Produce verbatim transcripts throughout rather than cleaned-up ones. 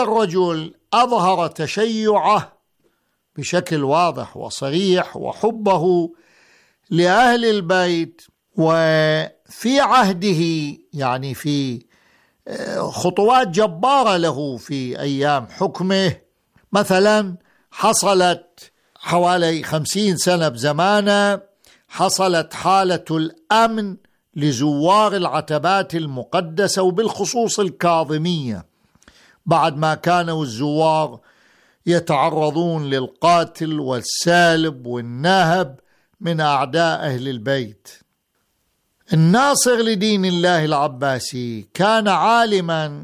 الرجل أظهر تشيعه بشكل واضح وصريح وحبه لأهل البيت، وفي عهده يعني في خطوات جبارة له في أيام حكمه. مثلا حصلت حوالي خمسين سنة بزمانه حصلت حالة الأمن لزوار العتبات المقدسة وبالخصوص الكاظمية، بعد ما كانوا الزوار يتعرضون للقاتل والسالب والنهب من أعداء أهل البيت. الناصر لدين الله العباسي كان عالما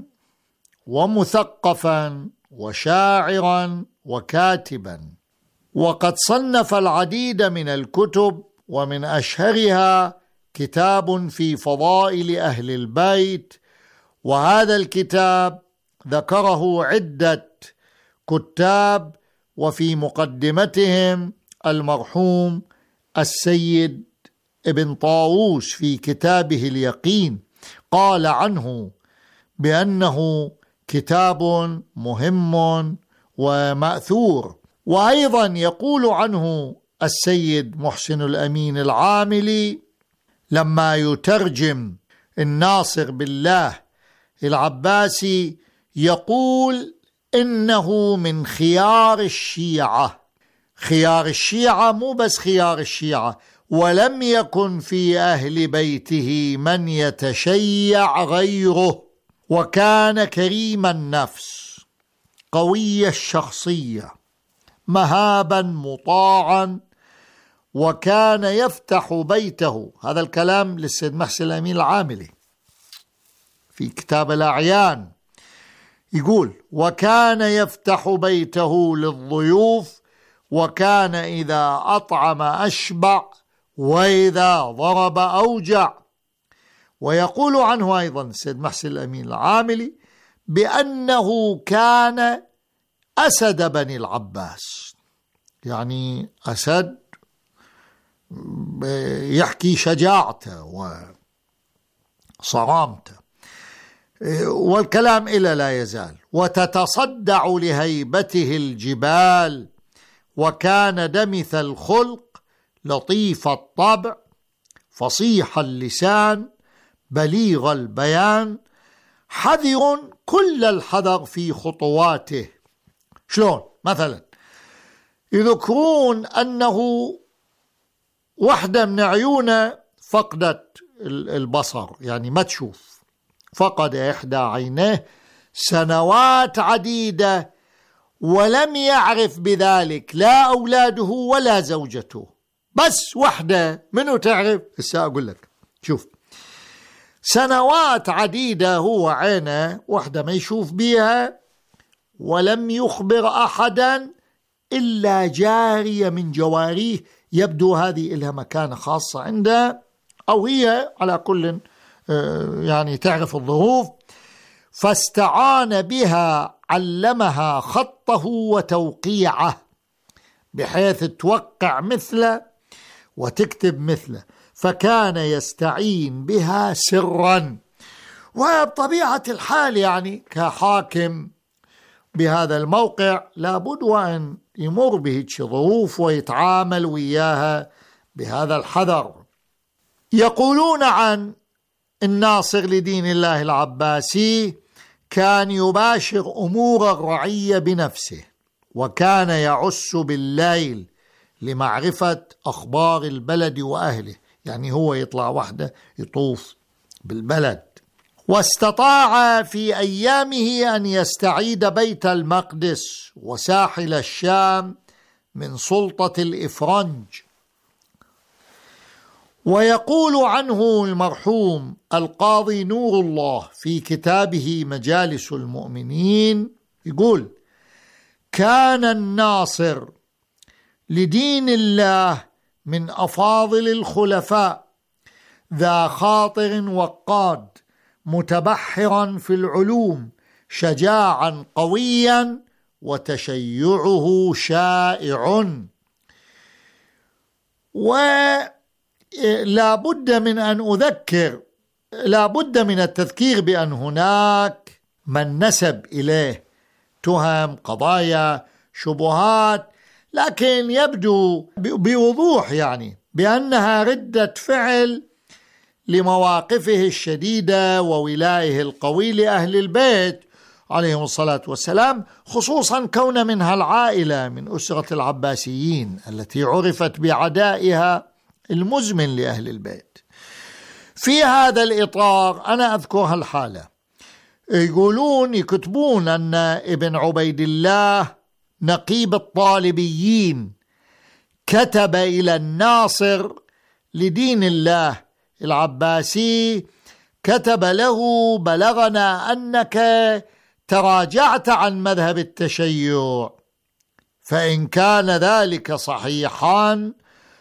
ومثقفا وشاعرا وكاتبا، وقد صنف العديد من الكتب، ومن أشهرها كتاب في فضائل أهل البيت، وهذا الكتاب ذكره عدة كتاب، وفي مقدمتهم المرحوم السيد ابن طاووس في كتابه اليقين قال عنه بأنه كتاب مهم ومأثور. وأيضا يقول عنه السيد محسن الأمين العاملي لما يترجم الناصر بالله العباسي يقول إنه من خيار الشيعة. خيار الشيعة مو بس خيار الشيعة، ولم يكن في أهل بيته من يتشيع غيره، وكان كريم النفس قوي الشخصية مهابا مطاعا، وكان يفتح بيته. هذا الكلام للسيد محسن الأمين العاملي في كتاب الأعيان، يقول وكان يفتح بيته للضيوف، وكان إذا أطعم أشبع، وإذا ضرب أوجع. ويقول عنه أيضا السيد محسن الأمين العاملي بأنه كان أسد بني العباس، يعني أسد يحكي شجاعته وصرامته، والكلام إلى لا يزال. وتتصدع لهيبته الجبال، وكان دمث الخلق لطيف الطبع فصيح اللسان بليغ البيان، حذر كل الحذر في خطواته. شلون؟ مثلا يذكرون أنه واحدة من عيونه فقدت البصر، يعني ما تشوف، فقد إحدى عينيه سنوات عديدة، ولم يعرف بذلك لا أولاده ولا زوجته، بس وحده. منو تعرف؟ هسه أقول لك. شوف، سنوات عديدة هو عينه وحده ما يشوف بيها، ولم يخبر أحدا إلا جارية من جواريه، يبدو هذه إلها مكانة خاصة عنده، أو هي على كل يعني تعرف الظروف، فاستعان بها علمها خطه وتوقيعه بحيث توقع مثله وتكتب مثله، فكان يستعين بها سرا. وبطبيعة الحال يعني كحاكم بهذا الموقع لابد وأن يمر به ظروف ويتعامل وياها بهذا الحذر. يقولون عن الناصر لدين الله العباسي كان يباشر أمور الرعية بنفسه، وكان يعس بالليل لمعرفة أخبار البلد وأهله، يعني هو يطلع وحده يطوف بالبلد. واستطاع في أيامه أن يستعيد بيت المقدس وساحل الشام من سلطة الإفرنج. ويقول عنه المرحوم القاضي نور الله في كتابه مجالس المؤمنين، يقول كان الناصر لدين الله من أفاضل الخلفاء، ذا خاطر وقاد، متبحرا في العلوم، شجاعا قويا، وتشيعه شائع. ولا بد من أن أذكر لا بد من التذكير بأن هناك من نسب إليه تهم، قضايا، شبهات، لكن يبدو بوضوح يعني بأنها ردة فعل لمواقفه الشديدة وولائه القوي لأهل البيت عليهم الصلاة والسلام، خصوصا كون منها العائلة من أسرة العباسيين التي عرفت بعدائها المزمن لأهل البيت. في هذا الإطار أنا أذكر هالحالة. يقولون يكتبون أن ابن عبيد الله نقيب الطالبيين كتب إلى الناصر لدين الله العباسي، كتب له: بلغنا أنك تراجعت عن مذهب التشيع، فإن كان ذلك صحيحا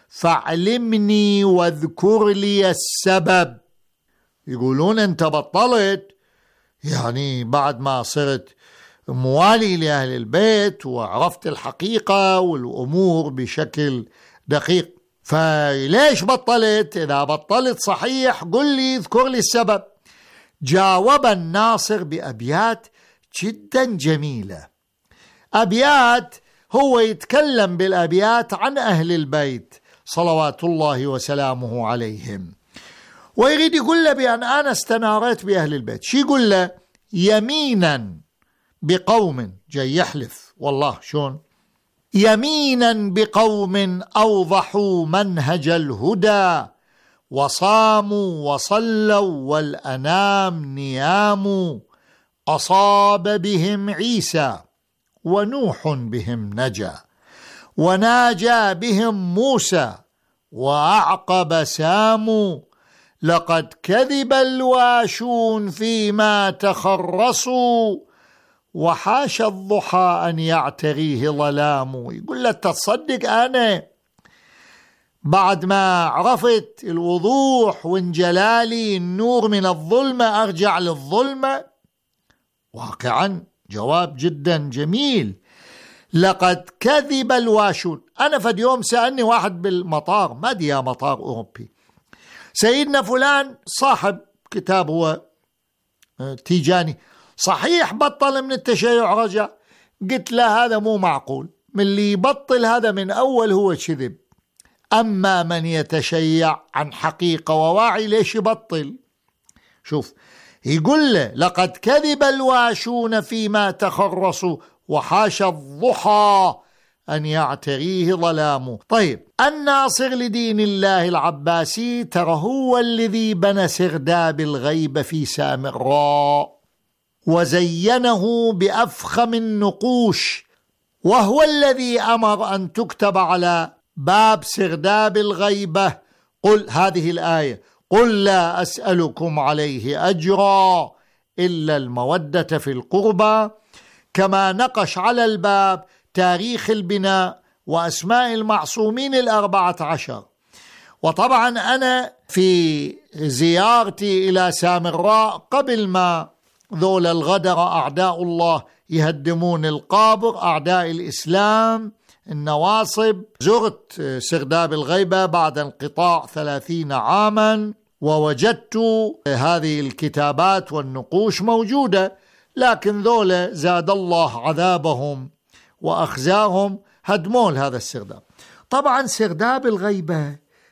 فاعلمني واذكر لي السبب. يقولون أنت بطلت يعني بعد ما صرت موالي لأهل البيت وعرفت الحقيقة والأمور بشكل دقيق، فليش بطلت؟ إذا بطلت صحيح قل لي، اذكر لي السبب. جاوب الناصر بأبيات جدا جميلة، أبيات هو يتكلم بالأبيات عن أهل البيت صلوات الله وسلامه عليهم، ويريد يقول له بأن أنا استنارت بأهل البيت. شي يقول له؟ يمينا بقوم، جاي يحلف والله شون، يمينا بقوم أوضحوا منهج الهدى وصاموا وصلوا والأنام نيام، أصاب بهم عيسى ونوح بهم نجا، وناجى بهم موسى وأعقب سام، لقد كذب الواشون فيما تخرصوا، وحاش الضحى أن يعتريه ظلام. يقول له تصدق أنا بعد ما عرفت الوضوح وانجلالي النور من الظلمة أرجع للظلمة؟ واقعا جواب جدا جميل. لقد كذب الواشون. أنا فد يوم سألني واحد بالمطار، ما دي يا مطار أوروبي، سيدنا فلان صاحب كتاب هو تيجاني، صحيح بطل من التشيع رجع؟ قلت له هذا مو معقول، من اللي يبطل هذا من أول هو كذب، أما من يتشيع عن حقيقة وواعي ليش يبطل؟ شوف يقول له لقد كذب الواشون فيما تخرصوا وحاش الضحى أن يعتريه ظلامه. طيب الناصر لدين الله العباسي ترى هو الذي بنى سرداب الغيب في سامراء وزينه بأفخم النقوش، وهو الذي أمر أن تكتب على باب سرداب الغيبة قل هذه الآية: قل لا أسألكم عليه أجرا إلا المودة في القربى، كما نقش على الباب تاريخ البناء وأسماء المعصومين الأربعة عشر. وطبعا أنا في زيارتي إلى سامراء قبل ما ذول الغدر أعداء الله يهدمون القابر، أعداء الإسلام النواصب، زرت سرداب الغيبة بعد انقطاع ثلاثين عاما ووجدت هذه الكتابات والنقوش موجودة، لكن ذولا زاد الله عذابهم وأخزاهم هدموا هذا السرداب. طبعا سرداب الغيبة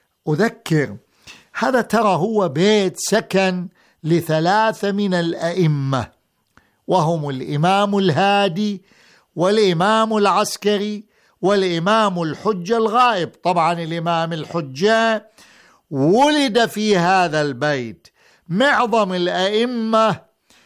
أذكر هذا ترى هو بيت سكن لثلاثة من الأئمة، وهم الإمام الهادي والإمام العسكري والإمام الحجة الغائب. طبعا الإمام الحجة ولد في هذا البيت، معظم الأئمة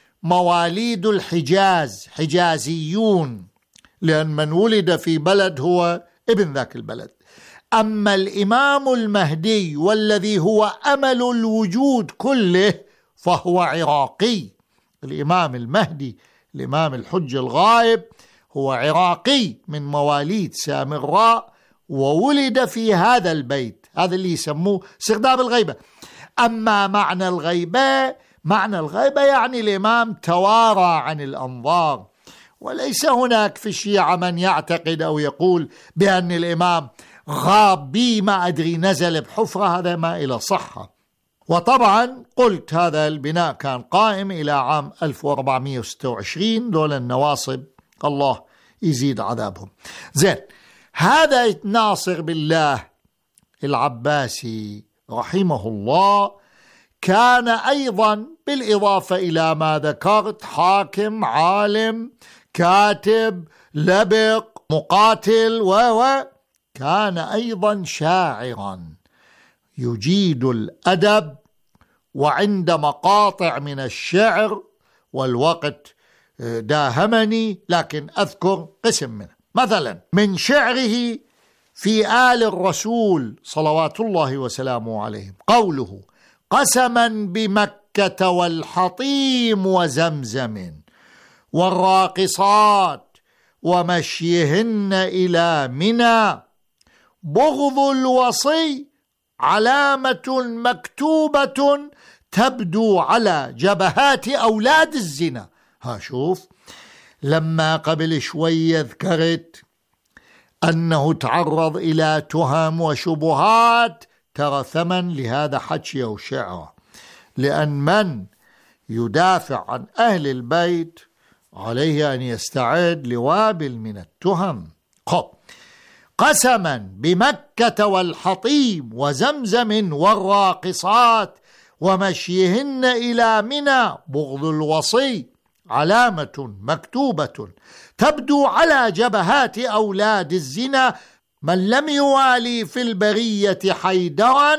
مواليد الحجاز، حجازيون، لأن من ولد في بلد هو ابن ذاك البلد. أما الإمام المهدي والذي هو أمل الوجود كله فهو عراقي. الإمام المهدي الإمام الحجة الغائب هو عراقي من مواليد سامراء وولد في هذا البيت، هذا اللي يسموه سرداب الغيبة. أما معنى الغيبة، معنى الغيبة يعني الإمام توارى عن الأنظار، وليس هناك في الشيعة من يعتقد أو يقول بأن الإمام غاب بي ما أدري نزل بحفرة، هذا ما إلى صحة. وطبعا قلت هذا البناء كان قائم إلى عام ألف وأربعمئة وستة وعشرين، دول النواصب الله يزيد عذابهم. زين، هذا ناصر بالله العباسي رحمه الله كان أيضا بالإضافة إلى ما ذكرت حاكم، عالم، كاتب، لبق، مقاتل، و كان أيضا شاعرا يجيد الأدب، وعند مقاطع من الشعر، والوقت داهمني لكن أذكر قسم منه. مثلا من شعره في آل الرسول صلوات الله وسلامه عليهم قوله: قسما بمكة والحطيم وزمزم والراقصات ومشيهن إلى منى، بغض الوصي علامة مكتوبة تبدو على جبهات أولاد الزنا. ها شوف، لما قبل شوية ذكرت أنه تعرض إلى تهم وشبهات، ترى ثمن لهذا حكي وشعره، لأن من يدافع عن أهل البيت عليه أن يستعد لوابل من التهم. خب، قسما بمكة والحطيم وزمزم والراقصات ومشيهن إلى منى، بغض الوصي علامة مكتوبة تبدو على جبهات أولاد الزنا، من لم يوالي في البرية حيدرا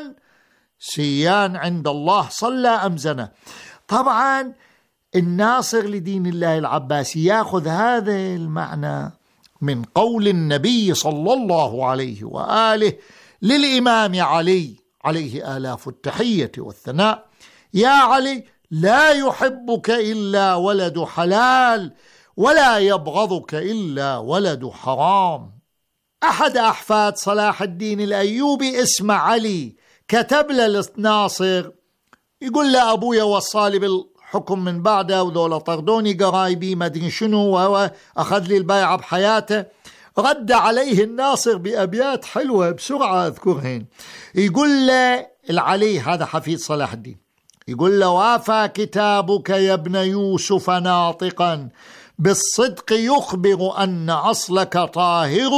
سيان عند الله صلى أم زنى. طبعا الناصر لدين الله العباسي يأخذ هذا المعنى من قول النبي صلى الله عليه وآله للإمام علي عليه آلاف التحية والثناء: يا علي، لا يحبك إلا ولد حلال، ولا يبغضك إلا ولد حرام. أحد أحفاد صلاح الدين الأيوبي اسمه علي كتب للناصر يقول له: أبويا وصالي بالحكم من بعده، وذولا طردوني قرايبي ما ادري شنو، وهو أخذ لي البيعة بحياته. رد عليه الناصر بأبيات حلوة بسرعة أذكرهن. يقول له العلي، هذا حفيد صلاح الدين، يقول له: وافى كتابك يا ابن يوسف ناطقا بالصدق يخبر أن أصلك طاهر،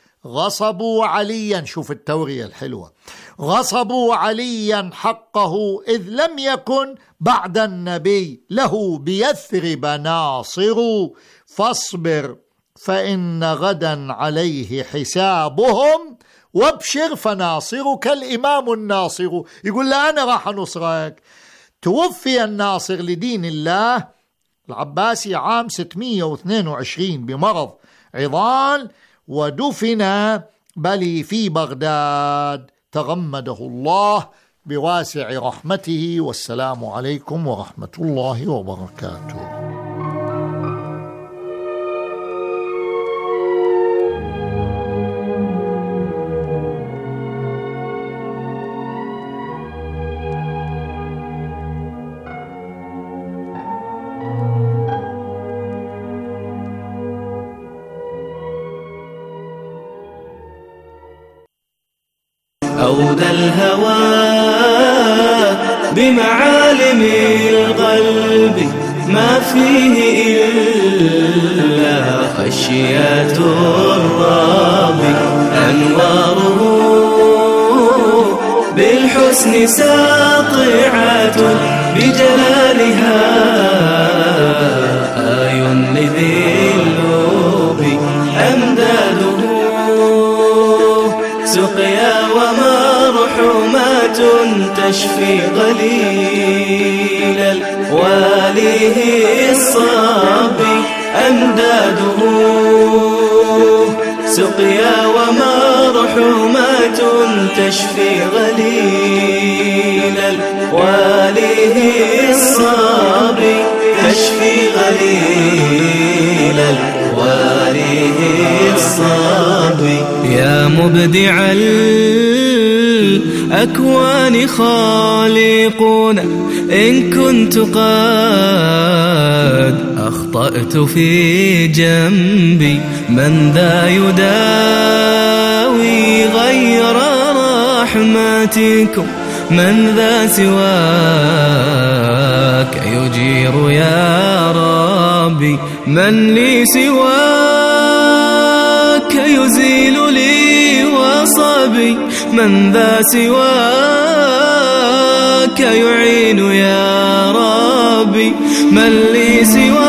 غصبوا عليا، شوف التورية الحلوة، غصبوا عليا حقه إذ لم يكن بعد النبي له بيثرب ناصر، فاصبر فإن غدا عليه حسابهم، وابشر فناصرك الإمام الناصر. يقول له: أنا راح نصرك. توفي الناصر لدين الله العباسي عام ستمئة واثنين وعشرين بمرض عضال، ودفن بلي في بغداد، تغمده الله بواسع رحمته. والسلام عليكم ورحمة الله وبركاته. أودى الهوى بمعالم القلب ما فيه إلا خشيات الرب، أنواره بالحسن ساطعة بجلالها، آي لذي اللب أمداده سقيا ومرحومات تشفي غليل الواليه الصابي، أمداده سقيا ومرحومات تشفي غليل الواليه الصابي، تشفي غليل الواليه الصابي. يا مبدع الأكوان خالقون، إن كنت قد أخطأت في جنبي، من ذا يداوي غير رحمتكم من ذا سواك يجير يا ربي؟ من لي سواك يزيل لي وصبي؟ من ذا سواك يعين يا ربي؟ من لي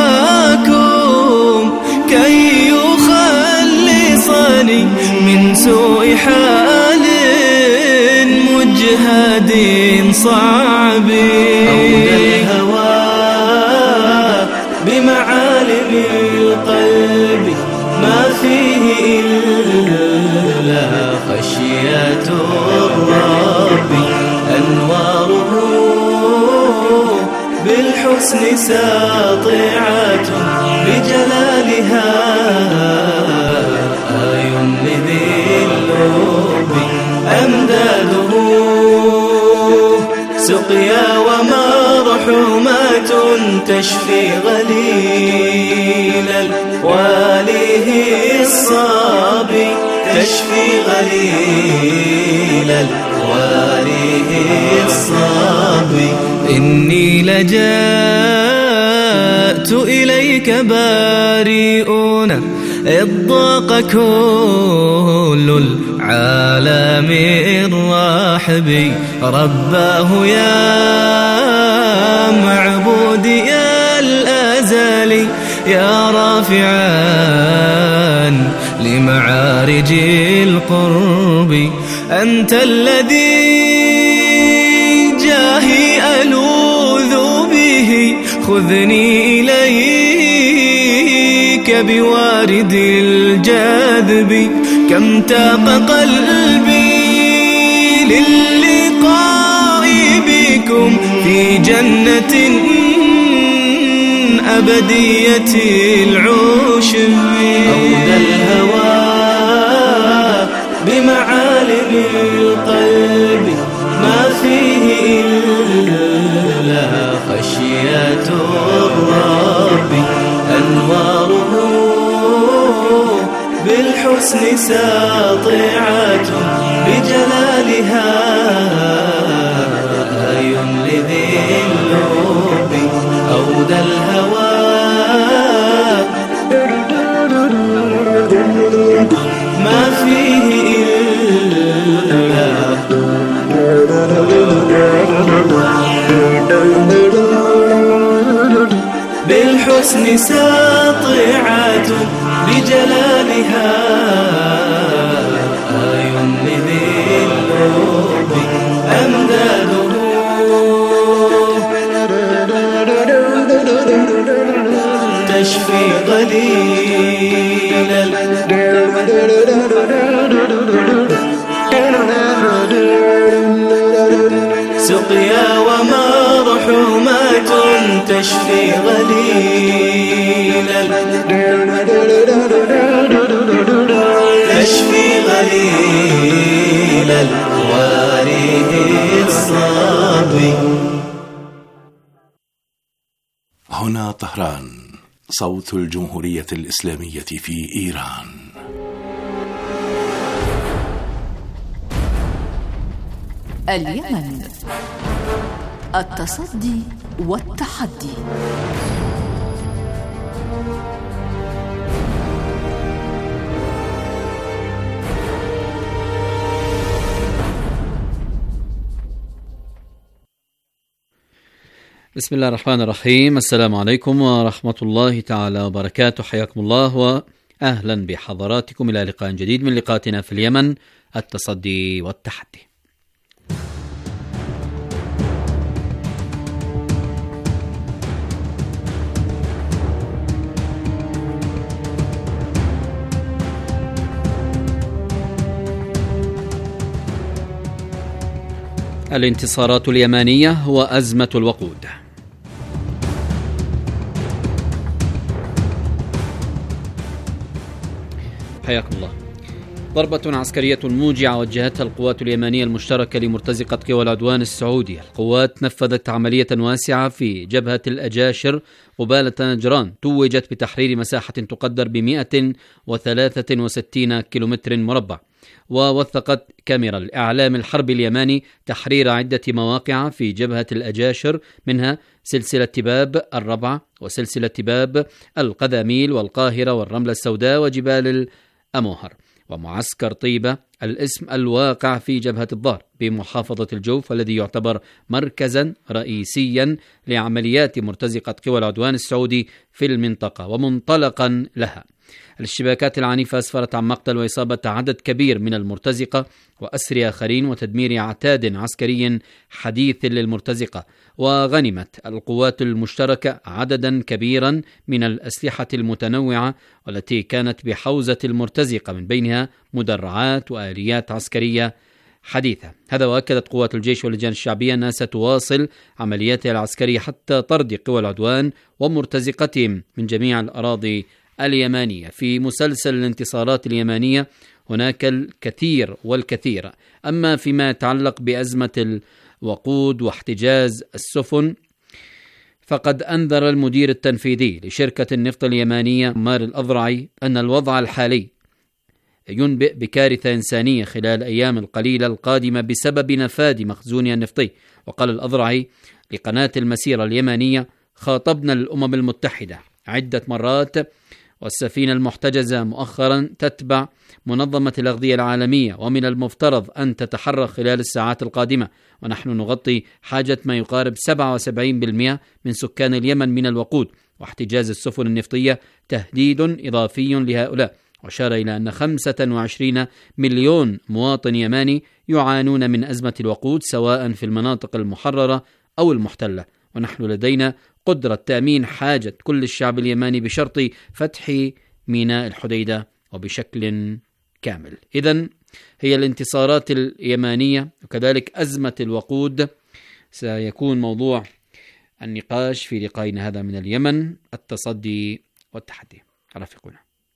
سواكم كي يخلصني من سوء حال مجهد صعب؟ أولى الهوى بمعالم القلب ما فيه إلا خشية الرب، أنواره بالحسن ساطعة بجلالها آي لذي اللب، أمداده سقيا ومرحومات تشفي غليل الواله الصابي، تشفي غليل الواله الصابي. إني لجأت إليك بارئون إذ ضاق كل العالم الراحب، رباه يا معبودي يا الأزلي، يا رافعا لمعارج القرب، أنت الذي جاهي ألوذ به، خذني إليك بوارد الجاذب، كم تاق قلبي للقاء بكم في جنة أبدية العشب. أولى الهوى بمعالم القلب ما فيه إلا خشية الرب، أنواره بالحسن ساطعة بجلالها آي لذي اللب، أودى الهوى ما فيه إلا بالحسن ساطعة بجلالها آي لذي اللب، أمداده تشفي غليل سقيا ومرحومات تشفي غليل تشفي غليل الوارث الصابي. هنا طهران، صوت الجمهورية الإسلامية في إيران. اليمن، التصدي والتحدي. بسم الله الرحمن الرحيم. السلام عليكم ورحمة الله تعالى وبركاته، حياكم الله وأهلا بحضراتكم إلى لقاء جديد من لقاءاتنا في اليمن، التصدي والتحدي. الانتصارات اليمانية وأزمة الوقود. حياكم الله. ضربة عسكرية موجعة وجهتها القوات اليمانية المشتركة لمرتزقة قوى العدوان السعودي. القوات نفذت عملية واسعة في جبهة الأجاشر قبالة نجران، توجت بتحرير مساحة تقدر ب مئة وثلاثة وستين كيلومتر مربع. ووثقت كاميرا الإعلام الحربي اليماني تحرير عدة مواقع في جبهة الأجاشر، منها سلسلة تباب الربع وسلسلة تباب القذاميل والقاهرة والرملة السوداء وجبال الأموهر، ومعسكر طيبة الاسم الواقع في جبهة الظهر بمحافظة الجوف، والذي يعتبر مركزا رئيسيا لعمليات مرتزقة قوى العدوان السعودي في المنطقة ومنطلقا لها. الاشتباكات العنيفة أسفرت عن مقتل وإصابة عدد كبير من المرتزقة وأسر آخرين وتدمير عتاد عسكري حديث للمرتزقة، وغنمت القوات المشتركة عددا كبيرا من الأسلحة المتنوعة والتي كانت بحوزة المرتزقة، من بينها مدرعات وآليات عسكرية حديثة. هذا وأكدت قوات الجيش واللجان الشعبية أنها ستواصل عملياتها العسكرية حتى طرد قوى العدوان ومرتزقتهم من جميع الأراضي اليمانية. في مسلسل الانتصارات اليمانية هناك الكثير والكثير. أما فيما يتعلق بأزمة الوقود واحتجاز السفن، فقد أنذر المدير التنفيذي لشركة النفط اليمانية مار الأضرعي أن الوضع الحالي ينبئ بكارثة إنسانية خلال الأيام القليلة القادمة بسبب نفاذ مخزونها النفطي. وقال الأضرعي لقناة المسيرة اليمانية: خاطبنا الأمم المتحدة عدة مرات، والسفينة المحتجزة مؤخرا تتبع منظمة الأغذية العالمية، ومن المفترض أن تتحرك خلال الساعات القادمة، ونحن نغطي حاجة ما يقارب سبعة وسبعين بالمئة من سكان اليمن من الوقود، واحتجاز السفن النفطية تهديد إضافي لهؤلاء. وأشار إلى أن خمسة وعشرين مليون مواطن يماني يعانون من أزمة الوقود سواء في المناطق المحررة أو المحتلة، ونحن لدينا قدرة تأمين حاجة كل الشعب اليماني بشرط فتح ميناء الحديدة وبشكل كامل. إذن هي الانتصارات اليمانية وكذلك أزمة الوقود سيكون موضوع النقاش في لقائنا هذا من اليمن، التصدي والتحدي. رافقونا.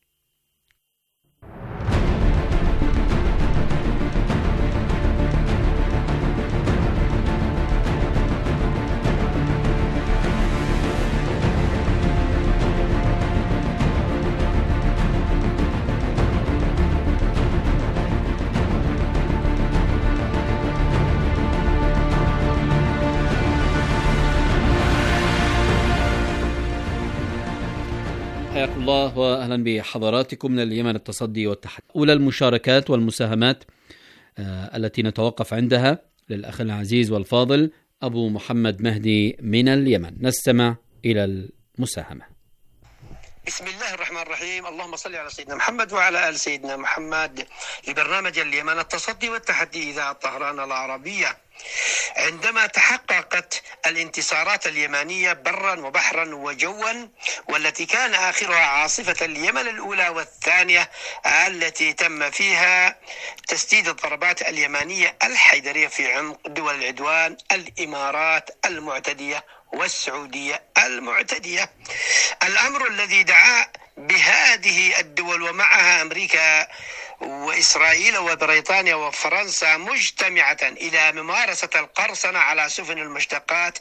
حياكم الله وأهلا بحضراتكم من اليمن، التصدي والتحدي. أولى المشاركات والمساهمات آه التي نتوقف عندها للأخ العزيز والفاضل أبو محمد مهدي من اليمن. نستمع إلى المساهمة. بسم الله الرحمن الرحيم. اللهم صل على سيدنا محمد وعلى آل سيدنا محمد. لبرنامج اليمن التصدي والتحدي إذاعة طهران العربية. عندما تحققت الانتصارات اليمانية برا وبحرا وجوا، والتي كان آخرها عاصفة اليمن الأولى والثانية التي تم فيها تسديد الضربات اليمانية الحيدرية في عمق دول العدوان الإمارات المعتدية والسعودية المعتدية، الأمر الذي دعا بهذه الدول ومعها أمريكا وإسرائيل وبريطانيا وفرنسا مجتمعة إلى ممارسة القرصنة على سفن المشتقات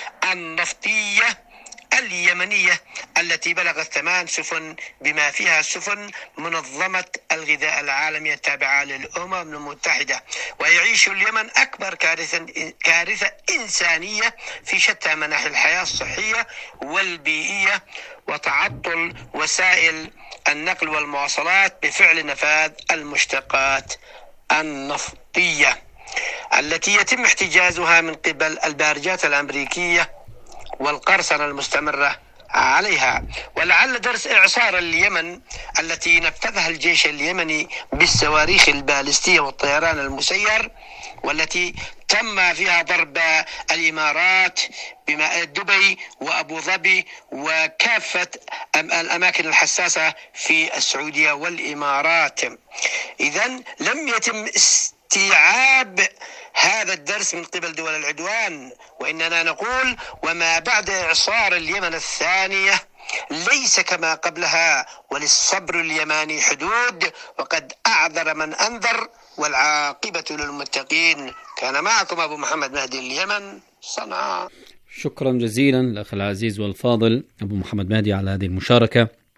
النفطية اليمنية التي بلغت ثمان سفن، بما فيها سفن منظمة الغذاء العالمية التابعة للأمم المتحدة. ويعيش اليمن أكبر كارثة, كارثة إنسانية في شتى مناحي الحياة الصحية والبيئية، وتعطل وسائل النقل والمواصلات بفعل نفاذ المشتقات النفطية التي يتم احتجازها من قبل البارجات الأمريكية والقرصنة المستمرة عليها. ولعل درس إعصار اليمن التي نفذها الجيش اليمني بالصواريخ البالستية والطيران المسير، والتي تم فيها ضرب الإمارات بما دبي وأبو ظبي وكافة الأماكن الحساسة في السعودية والإمارات. إذن لم يتم استيعاب هذا الدرس من قبل دول العدوان، وإننا نقول وما بعد إعصار اليمن الثانية ليس كما قبلها، وللصبر اليماني حدود، وقد أعذر من أنذر والعاقبة للمتقين. كان معكم أبو محمد مهدي اليمن، صنعاء. شكرا جزيلا الأخ العزيز والفاضل أبو محمد مهدي على هذه المشاركة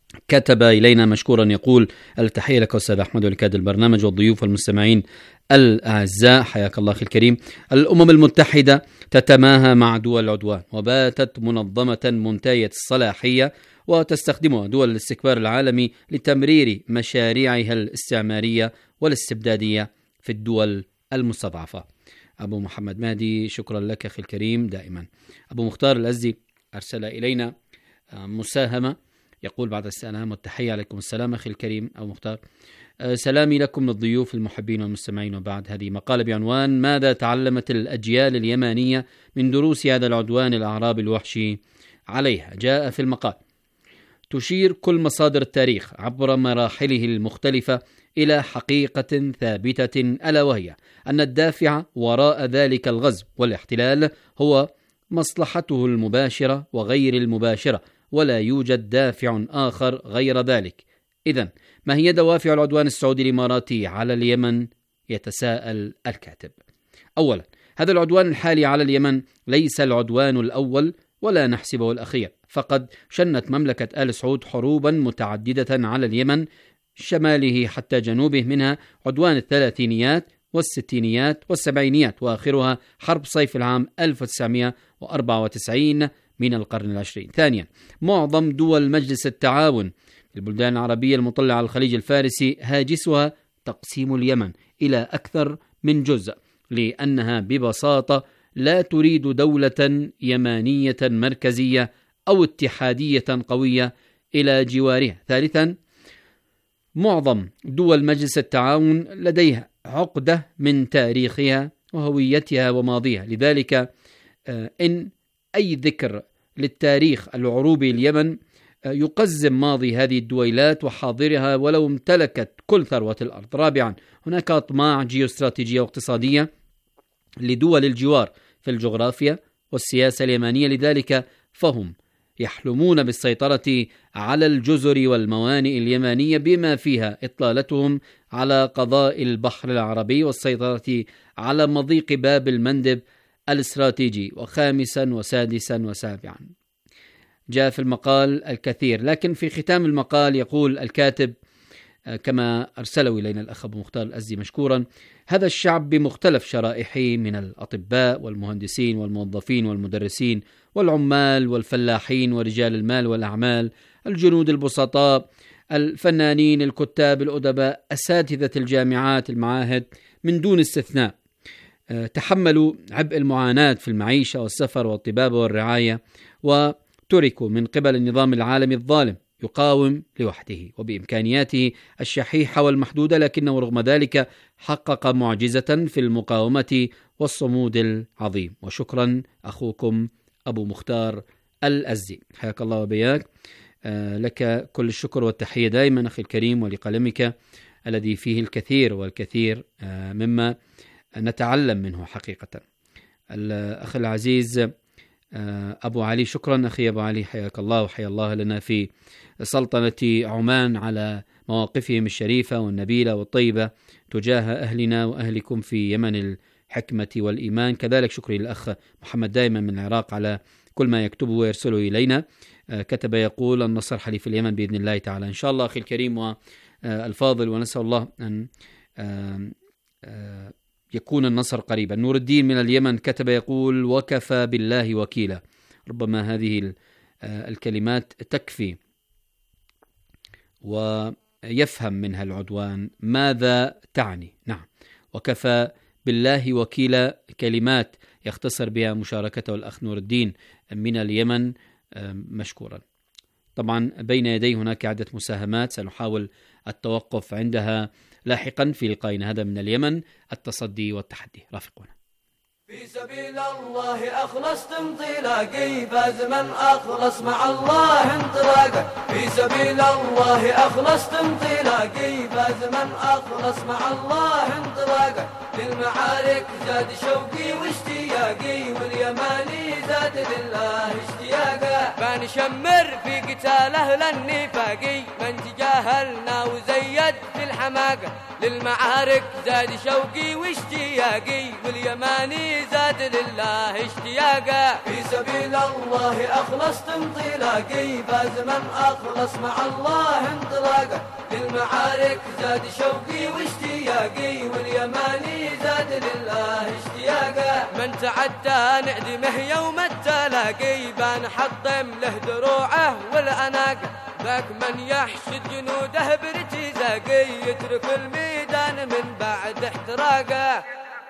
كتب إلينا مشكورا يقول: التحية لك أستاذ أحمد ولكاد البرنامج والضيوف والمستمعين الأعزاء، حياك الله أخي الكريم. الأمم المتحدة تتماهى مع دول العدوان، وباتت منظمة منتهية الصلاحية وتستخدمها دول الاستكبار العالمي لتمرير مشاريعها الاستعمارية والاستبدادية في الدول المستضعفة. أبو محمد مهدي، شكرا لك أخي الكريم دائما. أبو مختار الأزدي أرسل إلينا مساهمة يقول: بعد السلام والتحية، عليكم السلام أخي الكريم أبو مختار، سلامي لكم للضيوف المحبين والمستمعين. وبعد هذه مقالة بعنوان: ماذا تعلمت الأجيال اليمانية من دروس هذا العدوان الأعرابي الوحشي عليها؟ جاء في المقال: تشير كل مصادر التاريخ عبر مراحله المختلفة إلى حقيقة ثابتة، ألا وهي أن الدافع وراء ذلك الغزو والاحتلال هو مصلحته المباشرة وغير المباشرة، ولا يوجد دافع آخر غير ذلك. إذن ما هي دوافع العدوان السعودي الإماراتي على اليمن؟ يتساءل الكاتب. أولا، هذا العدوان الحالي على اليمن ليس العدوان الأول ولا نحسبه الأخير، فقد شنت مملكة آل سعود حروبا متعددة على اليمن شماله حتى جنوبه، منها عدوان الثلاثينيات والستينيات والسبعينيات، وآخرها حرب صيف العام ألف وتسعمائة وأربعة وتسعين من القرن العشرين. ثانيا، معظم دول مجلس التعاون البلدان العربية المطلة على الخليج الفارسي هاجسها تقسيم اليمن إلى أكثر من جزء، لأنها ببساطة لا تريد دولة يمانية مركزية أو اتحادية قوية إلى جوارها. ثالثا، معظم دول مجلس التعاون لديها عقدة من تاريخها وهويتها وماضيها، لذلك إن أي ذكر للتاريخ العروبي اليمن يقزم ماضي هذه الدويلات وحاضرها ولو امتلكت كل ثروة الأرض. رابعا، هناك أطماع جيوستراتيجية واقتصادية لدول الجوار في الجغرافيا والسياسة اليمانية، لذلك فهم يحلمون بالسيطرة على الجزر والموانئ اليمانية بما فيها إطلالتهم على قضاء البحر العربي والسيطرة على مضيق باب المندب الاستراتيجي. وخامسا وسادسا وسابعا. جاء في المقال الكثير، لكن في ختام المقال يقول الكاتب كما أرسله إلينا الأخ أبو مختار الأزدي مشكورا: هذا الشعب بمختلف شرائحه من الأطباء والمهندسين والموظفين والمدرسين والعمال والفلاحين ورجال المال والأعمال، الجنود البسطاء، الفنانين، الكتاب، الأدباء، أساتذة الجامعات، المعاهد، من دون استثناء تحملوا عبء المعاناة في المعيشة والسفر والطبابة والرعاية، وتركوا من قبل النظام العالمي الظالم يقاوم لوحده وبإمكانياته الشحيحة والمحدودة، لكنه رغم ذلك حقق معجزة في المقاومة والصمود العظيم. وشكرا أخوكم أبو مختار الأزدي، حياك الله وبياك. آه لك كل الشكر والتحية دائما أخي الكريم، ولقلمك الذي فيه الكثير والكثير آه مما نتعلم منه حقيقة. الأخ العزيز أبو علي، شكرا أخي أبو علي، حياك الله وحيا الله لنا في سلطنة عمان على مواقفهم الشريفة والنبيلة والطيبة تجاه أهلنا وأهلكم في يمن الحكمة والإيمان. كذلك شكري للأخ محمد دائما من العراق على كل ما يكتبه ويرسله إلينا. كتب يقول: النصر حليف اليمن بإذن الله تعالى إن شاء الله أخي الكريم والفاضل، ونسأل الله أن يكون النصر قريبا. نور الدين من اليمن كتب يقول: وكفى بالله وكيلا. ربما هذه الكلمات تكفي ويفهم منها العدوان ماذا تعني. نعم، وكفى بالله وكيلا كلمات يختصر بها مشاركته الأخ نور الدين من اليمن مشكورا. طبعا بين يدي هناك عدة مساهمات سنحاول التوقف عندها لاحقا في لقائنا هذا من اليمن، التصدي والتحدي. رافقونا. في سبيل الله أخلصت انطلاقي، فاز من أخلص مع الله انطلاقه. في سبيل الله أخلصت انطلاقي، فاز من أخلص مع الله انطلاقه. للمعارك زاد شوقي واشتياقي واليماني زاد لله اشتياقه بنشمر في قتال أهل النفاقي من تجاهلنا وزيد في الحماقة للمعارك زاد شوقي واشتياقي واليماني زاد لله اشتياقه في سبيل الله أخلصت انطلاقي فاز من أخلص مع الله انطلاقه للمعارك زاد شوقي واشتياقي واليماني زاد لله اشتياقه من تعدى نعدمه يوم التلاقي بنحطم له دروعه والأناقه ذاك من يحشد جنوده بارتزاقي يترك الميدان من بعد احتراقه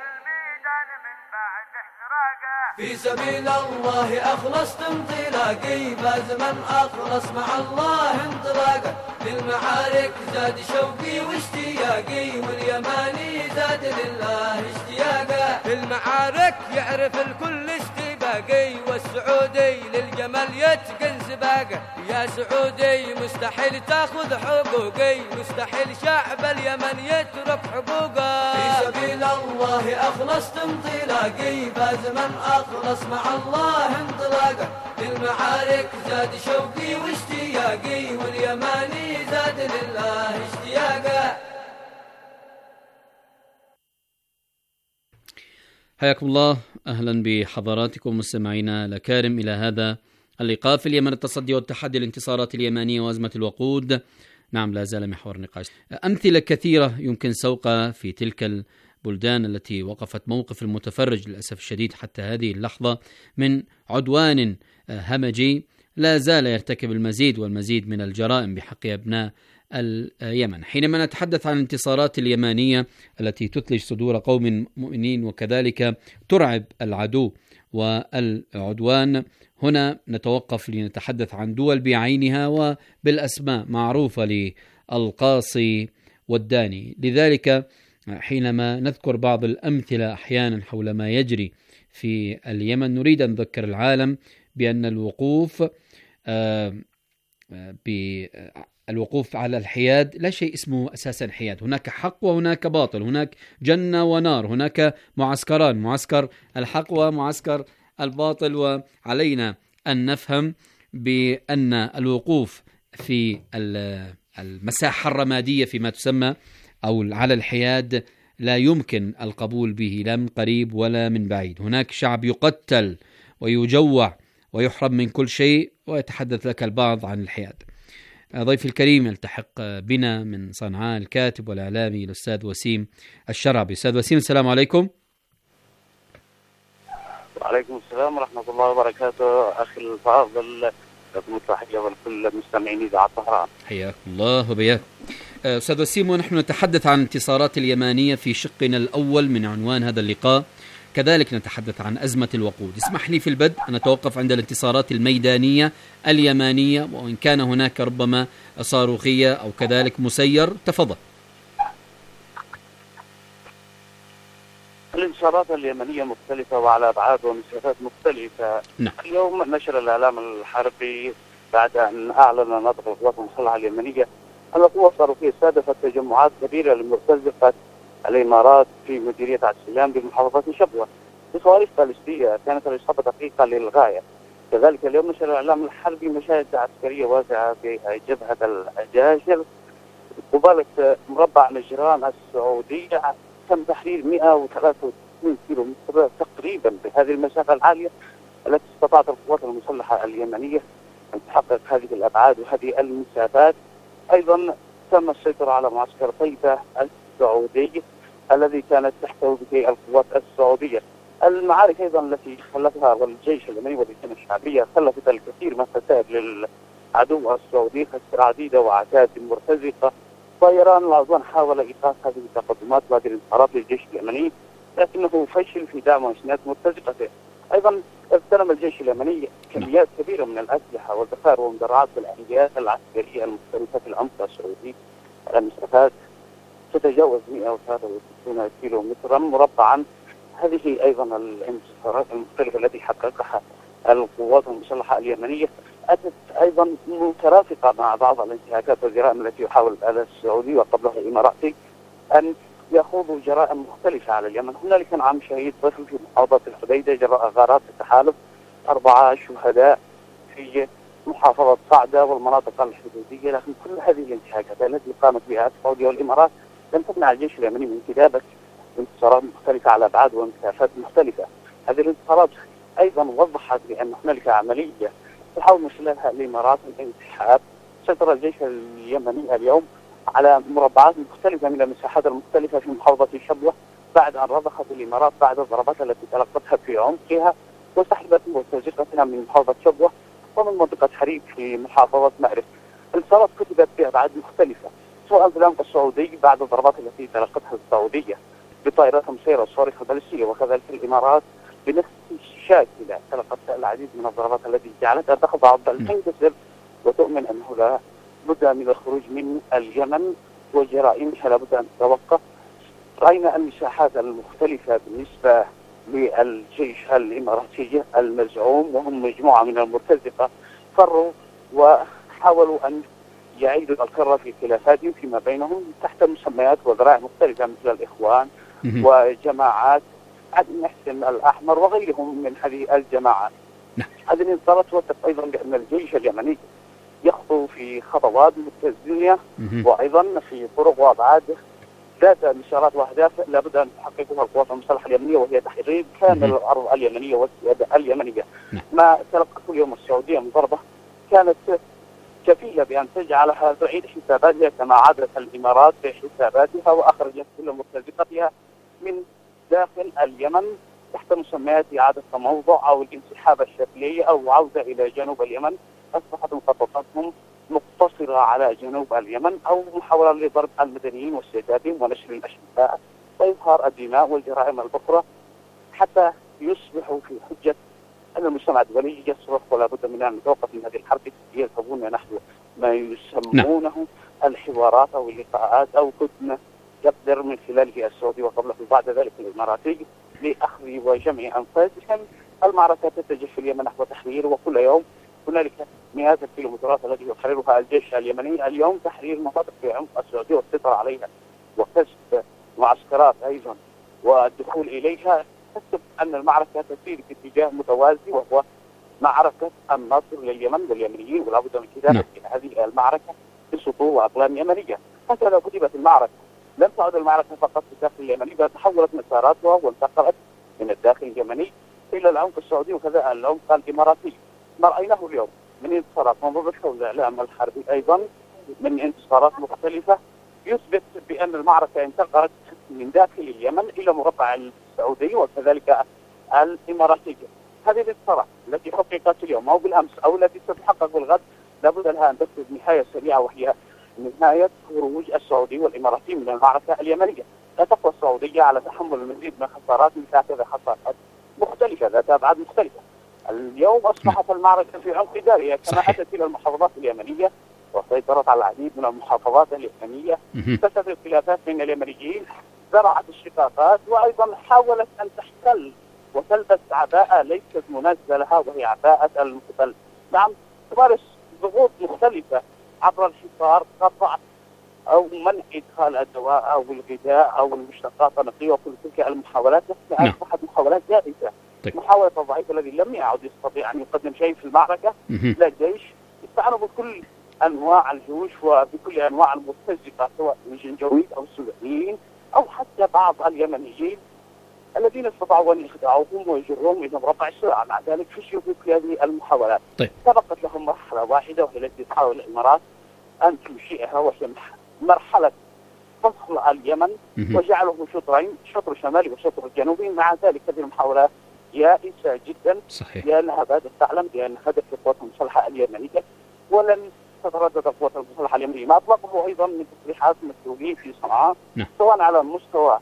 في سبيل الله أخلصت انطلاقي فاز من أخلص مع الله انطلاقه للمعارك زاد شوقي واشتياقي واليماني زاد لله اشتياقه في المعارك يعرف الكل استباقي والسعودي للجمل يتقن سباقه يا سعودي مستحيل تاخذ حقوقي مستحيل شعب اليمن يترك حقوقه في سبيل الله أخلصت انطلاقي فاز من أخلص مع الله انطلاقه للمعارك زاد شوقي واشتياقي واليماني زاد لله اشتياقه. حياكم الله، أهلا بحضراتكم مستمعينا الأكارم إلى هذا اللقاء في اليمن، التصدي والتحدي، الانتصارات اليمانية وأزمة الوقود. نعم، لا زال محور نقاش. أمثلة كثيرة يمكن سوقها في تلك البلدان التي وقفت موقف المتفرج للأسف الشديد حتى هذه اللحظة من عدوان همجي لا زال يرتكب المزيد والمزيد من الجرائم بحق أبناء اليمن. حينما نتحدث عن الانتصارات اليمانية التي تثلج صدور قوم مؤمنين وكذلك ترعب العدو والعدوان، هنا نتوقف لنتحدث عن دول بعينها وبالأسماء معروفة للقاصي والداني. لذلك حينما نذكر بعض الأمثلة أحيانا حول ما يجري في اليمن نريد أن نذكر العالم بأن الوقوف بالوقوف على الحياد لا شيء اسمه أساسا حياد، هناك حق وهناك باطل، هناك جنة ونار، هناك معسكران، معسكر الحق ومعسكر الباطل، وعلينا أن نفهم بأن الوقوف في المساحة الرمادية فيما تسمى أو على الحياد لا يمكن القبول به لا من قريب ولا من بعيد. هناك شعب يقتل ويجوع ويحرم من كل شيء، ويتحدث لك البعض عن الحياد. ضيفي الكريم يلتحق بنا من صنعاء الكاتب والإعلامي الأستاذ وسيم الشرعبي. أستاذ وسيم، السلام عليكم. وعليكم السلام ورحمة الله وبركاته. أخي الفاضل، لكم التحية ولكل مستمعين إذاعة طهران. حياك الله وبياك. أستاذ وسيم، ونحن نتحدث عن الانتصارات اليمانية في شقنا الأول من عنوان هذا اللقاء، كذلك نتحدث عن أزمة الوقود. اسمح لي في البدء أن نتوقف عند الانتصارات الميدانية اليمانية، وإن كان هناك ربما صاروخية أو كذلك مسير. تفضل. الانتصارات اليمنية مختلفة وعلى أبعاد ومسافات مختلفة. نعم. اليوم نشر الإعلام الحربي بعد أن أعلن ناطق القوات المسلحة اليمنية أن القوة الصاروخية استهدفت تجمعات كبيرة لمرتزقة الإمارات في مديرية عسلان بمحافظة شبوة بصواريخ باليستية كانت الإصابة دقيقة للغاية. كذلك اليوم نشر الإعلام الحربي مشاهد عسكرية واسعة في جبهة العجاشر قبالة مربع نجران السعودية. تم تحرير مئة وثلاثة وستين كيلو متر تقريبا بهذه المسافة العالية التي استطاعت القوات المسلحة اليمنية أن تحقق هذه الأبعاد وهذه المسافات. أيضا تم السيطرة على معسكر طيبة السعودي الذي كانت تحته به القوات السعودية. المعارك أيضا التي خلفها الجيش اليمني واللجنة الشعبية خلفت الكثير من الخسائر للعدو السعودي، خسائر عديدة وعتاد مرتزقة. طيران العدوان حاول إيقاف هذه التقدمات وهذه الانتصارات للجيش اليمني، لكنه فشل في دعم وإسناد مرتزقته. أيضا اغتنم الجيش اليمني كميات كبيرة من الأسلحة والذخائر والمدرعات والعمليات العسكرية المختلفة في العمق السعودي على مسافات تتجاوز مئة وثلاثة وستين كيلو مترا مربعا. هذه أيضا الانتصارات المختلفة التي حققها القوات المسلحة اليمنية أتت أيضا مترافقة مع بعض الانتهاكات والجرائم التي يحاول السعودي وقبلها الإماراتي أن يخوضوا جرائم مختلفة على اليمن. هنالك عام شهيد طفل في محافظة الحديدة جراء غارات التحالف، أربعة شهداء في محافظة صعدة والمناطق الحدودية. لكن كل هذه الانتهاكات التي قامت بها السعودية والإمارات لم تمنع الجيش اليمني من كتابة انتصارات مختلفة على أبعاد ومسافات مختلفة. هذه الانتصارات أيضا وضحت بأن هنالك عملية تحاول من خلالها الإمارات الانسحاب. سيطر الجيش اليمني اليوم على مربعات مختلفة من المساحات المختلفة في محافظة شبوة بعد أن رضخت الإمارات بعد الضربات التي تلقتها في عمقها وسحبت مرتزقتها من محافظة شبوة ومن منطقة حريق في محافظة مأرب. الانتصارات كتبت بأبعاد مختلفة، سواء في العمق السعودي بعد الضربات التي تلقتها السعودية بطائرات مسيرة والصواريخ البالستية، وكذلك الإمارات بنفس الشاكلة تلقت العديد من الضربات التي جعلتها تخضع بل تنكسر وتؤمن أنه لا بد من الخروج من اليمن وجرائمها لابد أن تتوقف. رأينا المساحات المختلفة بالنسبة للجيش الإماراتي المزعوم، وهم مجموعة من المرتزقة فروا وحاولوا أن يعيدوا الكرة في خلافاتهم فيما بينهم تحت مسميات وذرائع مختلفة مثل الإخوان وجماعات عدن محسن الأحمر وغيرهم من هذه الجماعات. هذه الانتصارات توثق أيضا بأن الجيش اليمني يخطو في خطوات متزنية وأيضا في طرق وأبعاد ذات مسارات وأهداف لابد أن تحققها القوات المسلحة اليمنية، وهي تحرير كامل الأرض اليمنية والسيادة اليمنية. ما تلقته اليوم السعودية من ضربة كانت كفيلة بأن تجعلها تعيد حساباتها كما عادت الإمارات في حساباتها وأخرجت كل مرتزقتها من داخل اليمن تحت مسميات إعادة تموضع أو الانسحاب الشكلي أو عودة إلى جنوب اليمن. أصبحت مخططاتهم مقتصرة على جنوب اليمن أو محاولة لضرب المدنيين واستهدافهم ونشر الأشلاء وإظهار الدماء والجرائم الأخرى حتى يصبحوا في حجة أن المجتمع الدولي يصرخ ولا بد من أن نتوقف من هذه الحرب. يذهبون نحو ما يسمونه الحوارات أو اللقاءات أو كتنة يقدر من خلاله السعودي وقبله بعد ذلك الإماراتي لأخذ وجمع أنفاسهم. المعركة تتجه في اليمن نحو تحرير، وكل يوم هنالك مئات الكيلومترات التي يحررها الجيش اليمني. اليوم تحرير مناطق في عمق السعودية والسيطرة عليها وكسب معسكرات أيضا والدخول إليها تكتب أن المعركة تسير في اتجاه متوازي وهو معركة النصر لليمن واليمنيين، ولا بد من كتابة هذه المعركة بسطور وأقلام يمنية. هكذا كتبت المعركة. لم تعد المعركة فقط في الداخل اليمني بل تحولت مساراتها وانتقلت من الداخل اليمني إلى العمق السعودي وكذا العمق الإماراتي. ما رأيناه اليوم من انتصارات منظمة حول الإعلام الحربي أيضا من انتصارات مختلفة يثبت بأن المعركة انتقلت من داخل اليمن إلى مربع السعودي وكذلك الإماراتي. هذه الانتصارات التي حققت اليوم أو بالأمس أو التي ستتحقق بالغد لابد لها أن تكون نهاية سريعة، وهي نهاية خروج السعودي والإماراتي من المعركة اليمنية. لا تقوى السعودية على تحمل المزيد من خسارات مثل هذه خسارات مختلفة ذات أبعاد مختلفة. اليوم أصبحت المعركة في عمق دارها كما أتت إلى المحافظات اليمنية وسيطرت على العديد من المحافظات اليمنية. كثرت الخلافات بين اليمنيين، زرعت الشقاقات، وأيضا حاولت أن تحتل وتلبس عباءة ليست مناسبة لها وهي عباءة المحتل. نعم، تمارس ضغوط مختلفة عبر الحصار، قطع أو منع إدخال الدواء أو الغذاء أو المشتقات النقية وكل تلك المحاولات نفسها أصبحت محاولات يائسة. محاولة الضعيف الذي لم يعد يستطيع أن يقدم شيء في المعركة لا جيش استعانوا بكل أنواع الجيوش وبكل أنواع المرتزقة سواء الجنجويد أو السودانيين أو حتى بعض اليمنيين الذين استطاعوا أن يخدعوهم ويجرهم إلى مربع الصراع. مع ذلك فشلوا في هذه المحاولات. طيب. سبقت لهم مرحلة واحدة وهي التي تحاول الإمارات أن تنشئها وهي مرحلة فصل اليمن وجعله شطرين، شطر شمالي وشطر جنوبي. مع ذلك هذه المحاولات يائسة جدا. صحيح. لأنها بدأت تعلم بأن هدف القوات المسلحة اليمنية ولن تتردد القوات المسلحة اليمنية. ما أطلقه أيضا من تصريحات مسؤولين في صنعاء نعم. سواء على مستوى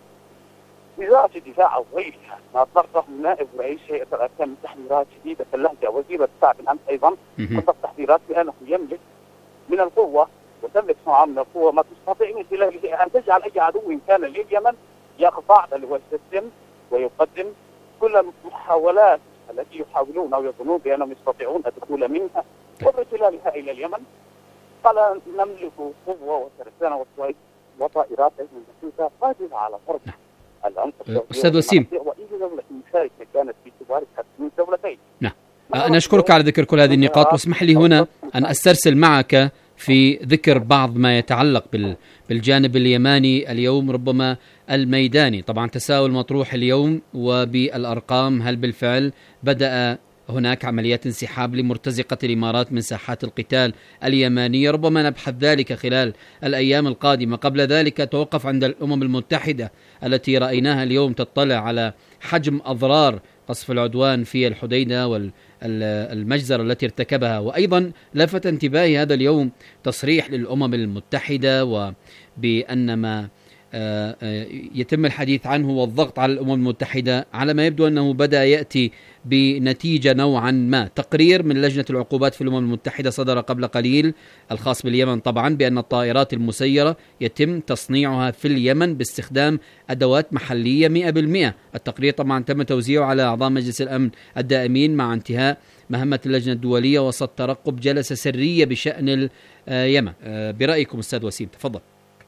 وزارة الدفاع أو غيرها. ما أطلقه نائب رئيس هيئة الأركان من تحذيرات شديدة اللهجة وزير الدفاع بالأمس أيضا أطلق تحذيرات بأنه يملك من القوة وتملك صنعاء من القوة ما تستطيع من خلاله أن تجعل أي عدو كان لليمن يخضع بل ويستسلم ويقدم كل المحاولات التي يحاولون أو يظنون بأنهم يستطيعون الدخول منها وارتلالها إلى اليمن. قال نملك قوة وترسانة وصويت وطائرات أيضا قادرة على ضرب العمق السعودي. أستاذ وسيم، وإن دولة مشاركة كانت في كبار من دولتين. نعم، نشكرك على ذكر كل هذه النقاط، واسمح لي هنا أن أسترسل معك في ذكر بعض ما يتعلق بالجانب اليماني اليوم، ربما الميداني. طبعا تساؤل مطروح اليوم وبالأرقام، هل بالفعل بدأ هناك عمليات انسحاب لمرتزقة الإمارات من ساحات القتال اليمانية؟ ربما نبحث ذلك خلال الأيام القادمة. قبل ذلك توقف عند الأمم المتحدة التي رأيناها اليوم تطلع على حجم أضرار قصف العدوان في الحديدة والمجزرة التي ارتكبها. وأيضا لفت انتباهي هذا اليوم تصريح للأمم المتحدة وبأن ما يتم الحديث عنه والضغط على الأمم المتحدة على ما يبدو أنه بدأ يأتي بنتيجة نوعا ما. تقرير من لجنة العقوبات في الأمم المتحدة صدر قبل قليل الخاص باليمن طبعا بأن الطائرات المسيرة يتم تصنيعها في اليمن باستخدام أدوات محلية مئة بالمئة. التقرير طبعا تم توزيعه على أعضاء مجلس الأمن الدائمين مع انتهاء مهمة اللجنة الدولية وسط ترقب جلسة سرية بشأن اليمن. برأيكم أستاذ وسيم، تفضل.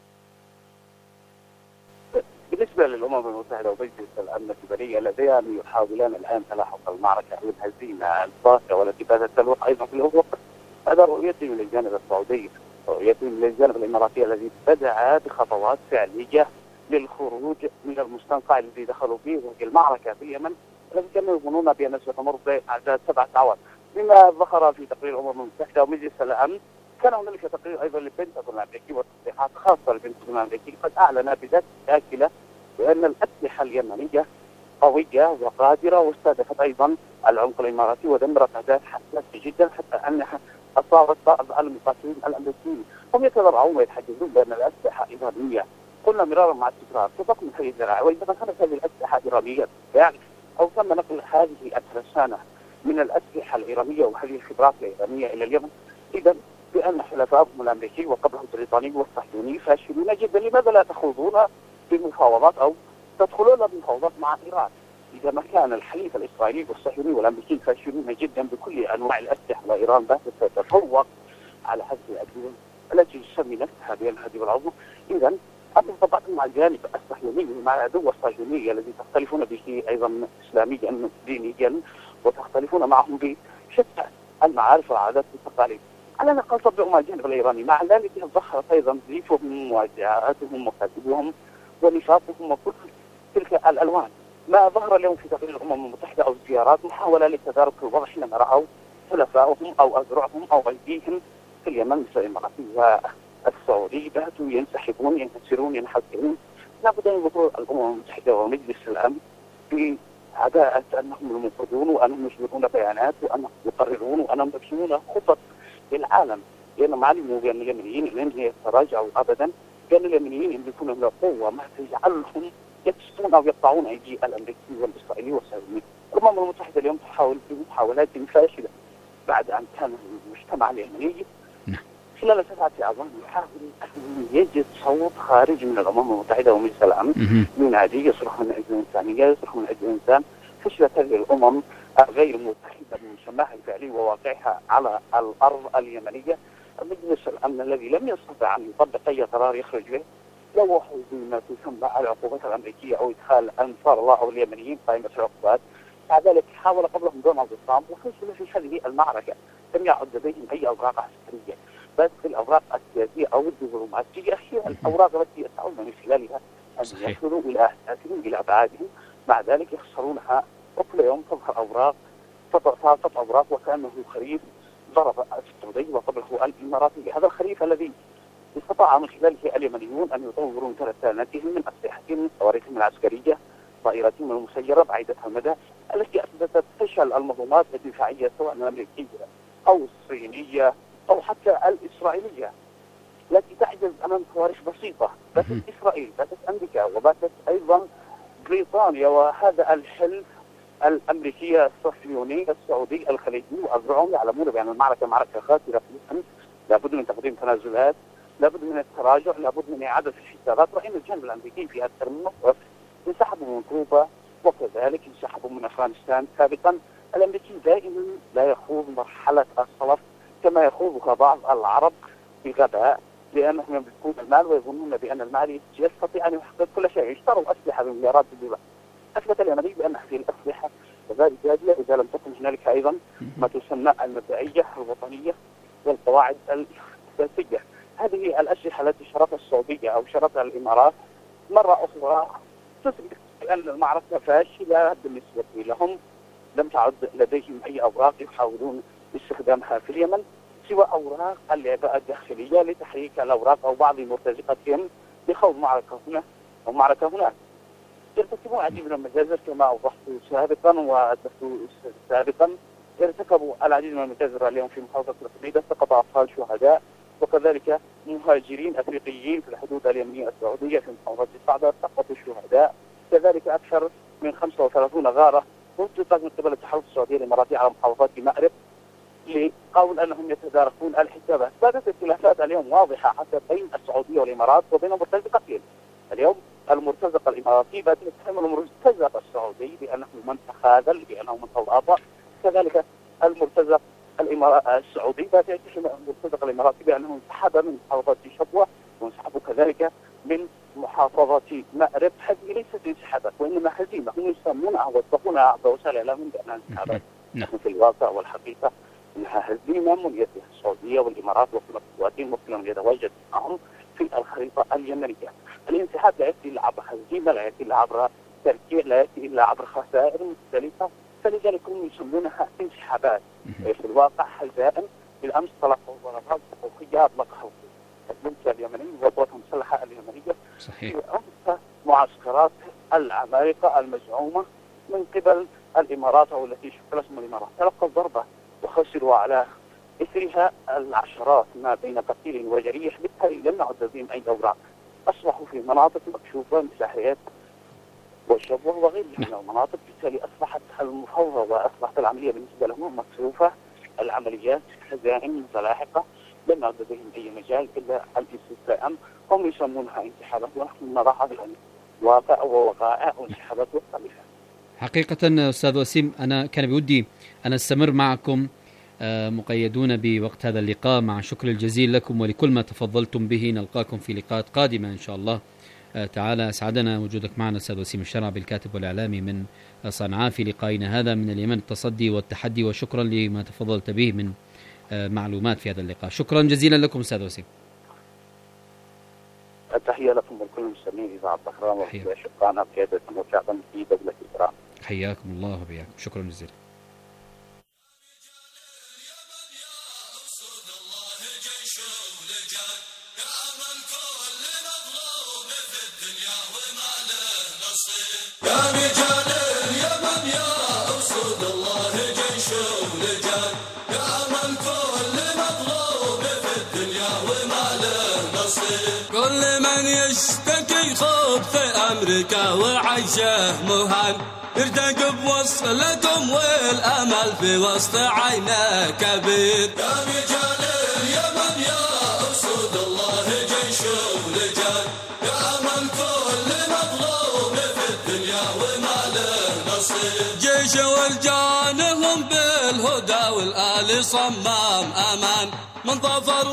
بالنسبة للأمم المتحدة ومجلس الأمن الدولي لديهم يحاولان الآن تلاحق المعركة والهزيمة القاسية والتي باتت تلوح أيضا في الأفق. هذا رؤيتي من الجانب السعودي، رؤيتي من الجانب الإماراتي الذي بدأ بخطوات فعلية للخروج من المستنقع الذي دخلوا فيه وهي المعركة في اليمن الذي كانوا يظنون بأنها ستمر بأعداد سبعة أعوام. مما ظهر في تقرير الأمم المتحدة ومجلس الأمن كان هنالك تقرير أيضا للبنتاغون الأمريكي وتصريحات خاصة للبنتاغون الأمريكي قد أعلن بذات آكلة بأن الأسلحة اليمنية قوية وقادرة واستهدفت أيضا العمق الإماراتي ودمرت أهداف حساسة جدا حتى أنها أصابت بعض المقاتلين الأمريكيين. هم يتذرعون ويتحدثون بأن الأسلحة إيرانية. قلنا مرارا مع التكرار تطلق من هذه الذراع، وإذا كانت هذه الأسلحة إيرانية يعني أو تم نقل هذه الترسانة من الأسلحة الإيرانية وهذه الخبرات الإيرانية إلى اليمن، إذا بأن حلفائهم الأمريكي وقبله البريطاني والصهيوني فاشلون جدا. لماذا لا تخوضون بمفاوضات أو تدخلون بمفاوضات مع إيران؟ إذا ما كان الحليف الإسرائيلي والصهيوني والأمريكي فاشلون جدا بكل أنواع الأسلحة وإيران باتت تتفوق على هذه الأدوية التي تسمي نفسها بالهدي والعظمى، إذا أنتم طبعا مع الجانب الصهيوني مع العدو الصهيوني الذي تختلفون به أيضا إسلاميا دينيا وتختلفون معهم بشتى المعارف والعادات والتقاليد. على الأقل طبقوا مع الجانب الإيراني. مع ذلك ظهرت أيضا زيفهم وادعاءاتهم وكاتبهم ونفاقهم وكل تلك الألوان. ما ظهر اليوم في تقرير الأمم المتحدة أو الزيارات محاولة لتدارك الوضع حينما رأوا حلفائهم أو أذرعهم أو أيديهم في اليمن مثل الإماراتي والسعودي باتوا ينسحبون ينكسرون ينحسرون. لابد أن يذكر الأمم المتحدة ومجلس الأمن بعداءة أنهم المنقذون وأنهم يشبكون بيانات وأنهم يقررون وأنهم يبشرون خطط للعالم، لأنهم علموا بأن اليمنيين لن يتراجعوا أبدا، كان اليمنيين يملكون من القوة ما تجعلهم يكسرون أو يقطعون أيدي الأمريكي والإسرائيلي والصهيوني. الأمم المتحدة اليوم تحاول بمحاولات فاشلة بعد أن كان المجتمع اليمني خلال سبعة أعوام يحاول أن يجد صوت خارج من الأمم المتحدة ومجلس الأمن ينادي يصرخ من أجل الإنسانية يصرخ من أجل الإنسان. فشلت هذه الأمم غير متحدة بمسماها الفعلي وواقعها على الأرض اليمنية. مجلس الأمن الذي لم يستطع أن يطبق أي قرار يخرج به لوحوا بما تسمى العقوبات الأمريكية أو إدخال أنصار الله أو اليمنيين قائمة العقوبات. مع ذلك حاول قبلهم دونالد ترامب وفشل في هذه المعركة. لم يعد لديهم أي أوراق عسكرية، بس الأوراق السياسية أو الدبلوماسية هي الأوراق التي يسعون من خلالها أن يصلوا إلى أهدافهم إلى أبعادهم. مع ذلك يخسرونها وكل يوم تظهر أوراق تطاقت أوراق وكأنه خريف ضرب السعودي وقبله الإماراتي. هذا الخريف الذي استطاع من خلاله اليمنيون أن يطورون ترسانتهم من أسلحتهم صواريخهم العسكرية طائرتهم المسيرة بعيدة المدى التي أثبتت فشل المنظومات الدفاعية سواء الأمريكية أو الصينية أو حتى الإسرائيلية التي تعجز أمام صواريخ بسيطة. باتت إسرائيل، باتت أمريكا، وباتت أيضا بريطانيا وهذا الحلف الأمريكية الصهيوني السعودي الخليجي وأذرعهم يعلمون بأن المعركة معركة خاسرة في اليمن. لابد من تقديم تنازلات، لابد من التراجع، لابد من إعادة الحسابات. رأينا الجانب الأمريكي في هذا الموقف انسحبوا من كوبا وكذلك انسحبوا من أفغانستان سابقا. الأمريكي دائما لا يخوض مرحلة الصلف كما يخوضها بعض العرب بغباء لأنهم يملكون المال ويظنون بأن المال يستطيع أن يحقق كل شيء. اشتروا أسلحة بمليارات الدولار. أثبت اليمني بأن هذه الأسلحة غير جادية إذا لم تكن هنالك أيضا ما تسمى المبدئية الوطنية والقواعد الأساسية. هذه الأسلحة التي شرطها السعودية أو شرطها الإمارات مرة أخرى تثبت بأن المعركة فاشلة بالنسبة لهم. لم تعد لديهم أي أوراق يحاولون استخدامها في اليمن سوى أوراق اللعبة الداخلية لتحريك الأوراق أو بعض مرتزقتهم لخوض معركة هنا أو معركة هناك. يرتكبون العديد من المجازر كما أوضحت سابقا وأدركت سابقا. يرتكبوا العديد من المجازر اليوم في محافظة الحديدة، سقط أطفال شهداء، وكذلك مهاجرين أفريقيين في الحدود اليمنية السعودية في محافظة الصعدة سقطوا شهداء. كذلك أكثر من خمسة وثلاثين غارة انطلقت من قبل التحالف السعودي الإماراتي على محافظات مأرب لقول أنهم يتداركون الحسابات. بدأت الخلافات اليوم واضحة حتى بين السعودية والإمارات وبين مرتزقتين. اليوم المرتزق الإماراتي بدأ يتهم المرتزق السعودي بأنه من تخاذل، بأنه من تواطأ. كذلك المرتزق السعودي بدأ يتهم المرتزق الإماراتي بأنه انسحب من محافظة شبوة وانسحبوا كذلك من محافظة مأرب. هذه ليست انسحابات وإنما هزيمة، هم يسمونها ويطلقونها عبر وسائل الإعلام بأنها انسحابات. نحن في الواقع والحقيقة أنها هزيمة من يد السعودية والإمارات وكل القوات المسلمة يتواجد معهم في الخريطة اليمنية. الانسحاب لا يأتي إلا عبر هزيمة، لا يأتي إلا عبر تركيع، لا يأتي إلا عبر خسائر مختلفة، فلذلك هم يسمونها انسحابات. في الواقع هزائم. بالأمس تلقوا ضربات حقوقية أطلقها الجيش اليمني والقوات المسلحة اليمنية في أنفس معسكرات العمالقة المزعومة من قبل الإمارات أو التي شكل اسم الإمارات. تلقوا ضربة وخسروا على إثرها العشرات ما بين قتيل وجريح، بالتالي لم نعد بهم أي أوراق. أصبحوا في مناطق مكشوفة مساحيات والشبوة وغيرها من المناطق، بالتالي أصبحت المفاوضة وأصبحت العملية بالنسبة لهم مكشوفة. العمليات هزائم متلاحقة لم يعد بهم أي مجال إلا الاستسلام. هم يسمونها انسحابات ونحن نراها واقع ووقائع وانسحابات مختلفة. حقيقة أستاذ وسيم، أنا كان بودي أن أستمر معكم مقيدون بوقت هذا اللقاء، مع شكر الجزيل لكم ولكل ما تفضلتم به. نلقاكم في لقاءات قادمة إن شاء الله تعالى. أسعدنا وجودك معنا أستاذ وسيم الشرعبي، الكاتب والإعلامي من صنعاء، في لقائنا هذا من اليمن، التصدي والتحدي، وشكرا لما تفضلت به من معلومات في هذا اللقاء. شكرا جزيلا لكم أستاذ وسيم. التحية لكم ولكل المستمعين إذاعة طهران، وشكرا قيادة وشعبا في دولة إيران. حياكم الله وبياكم، شكرا جزيلا. يا رجال اليمن يا أسود الله جيش ولجان، يا من كل مظلوم في الدنيا وما له نصيب. كل من يشتكي خبث أمريكا وعيشه مهان، يرتقب وصلكم والأمل في وسط عينه كبير. يا رجال اليمن يا أسود الله جيش ولجان، يا من كل مظلوم في الدنيا وما له نصيب. جيش والجانهم بالهدى والآل صمام أمان، من ظفر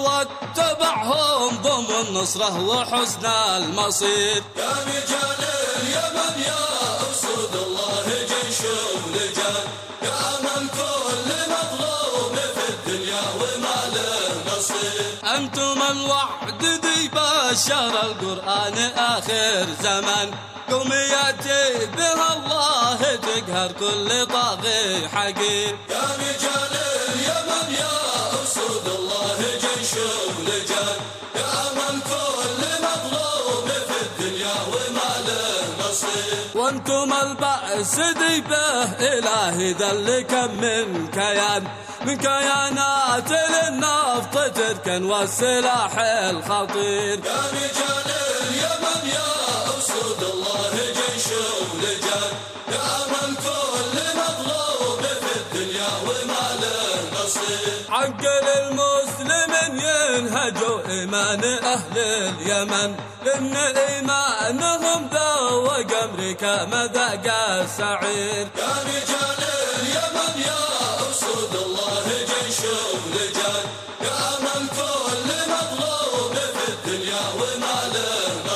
واتبعهم ضم النصرة وحسن المصير. يا رجال اليمن يا أسود الله جيش ولجان، يا من كل مظلوم في الدنيا وما له نصيب. أنتم الوعد ذي بشر القرآن آخر زمان، قوم يأتي بها الله تقهر كل طاغي حقير. يا رجال اليمن يا أسود الله جيش ولجان، يا من كل مظلوم في الدنيا وما له نصيب. وانتم البأس ذي به إلهي ذلكم من كيان، من كيانات للنفط تركن والسلاح الخطير. يا رجال اليمن يا أسود الله جيش ولجان، يا من كل مظلوم في الدنيا وما له نصيب. عقل المسلمين ينهجوا إيمان أهل اليمن، إن إيمانهم ذوق أمريكا مذاق السعير. يا رجال اليمن يا أسود الله جيش ولجان، يا من كل مظلوم في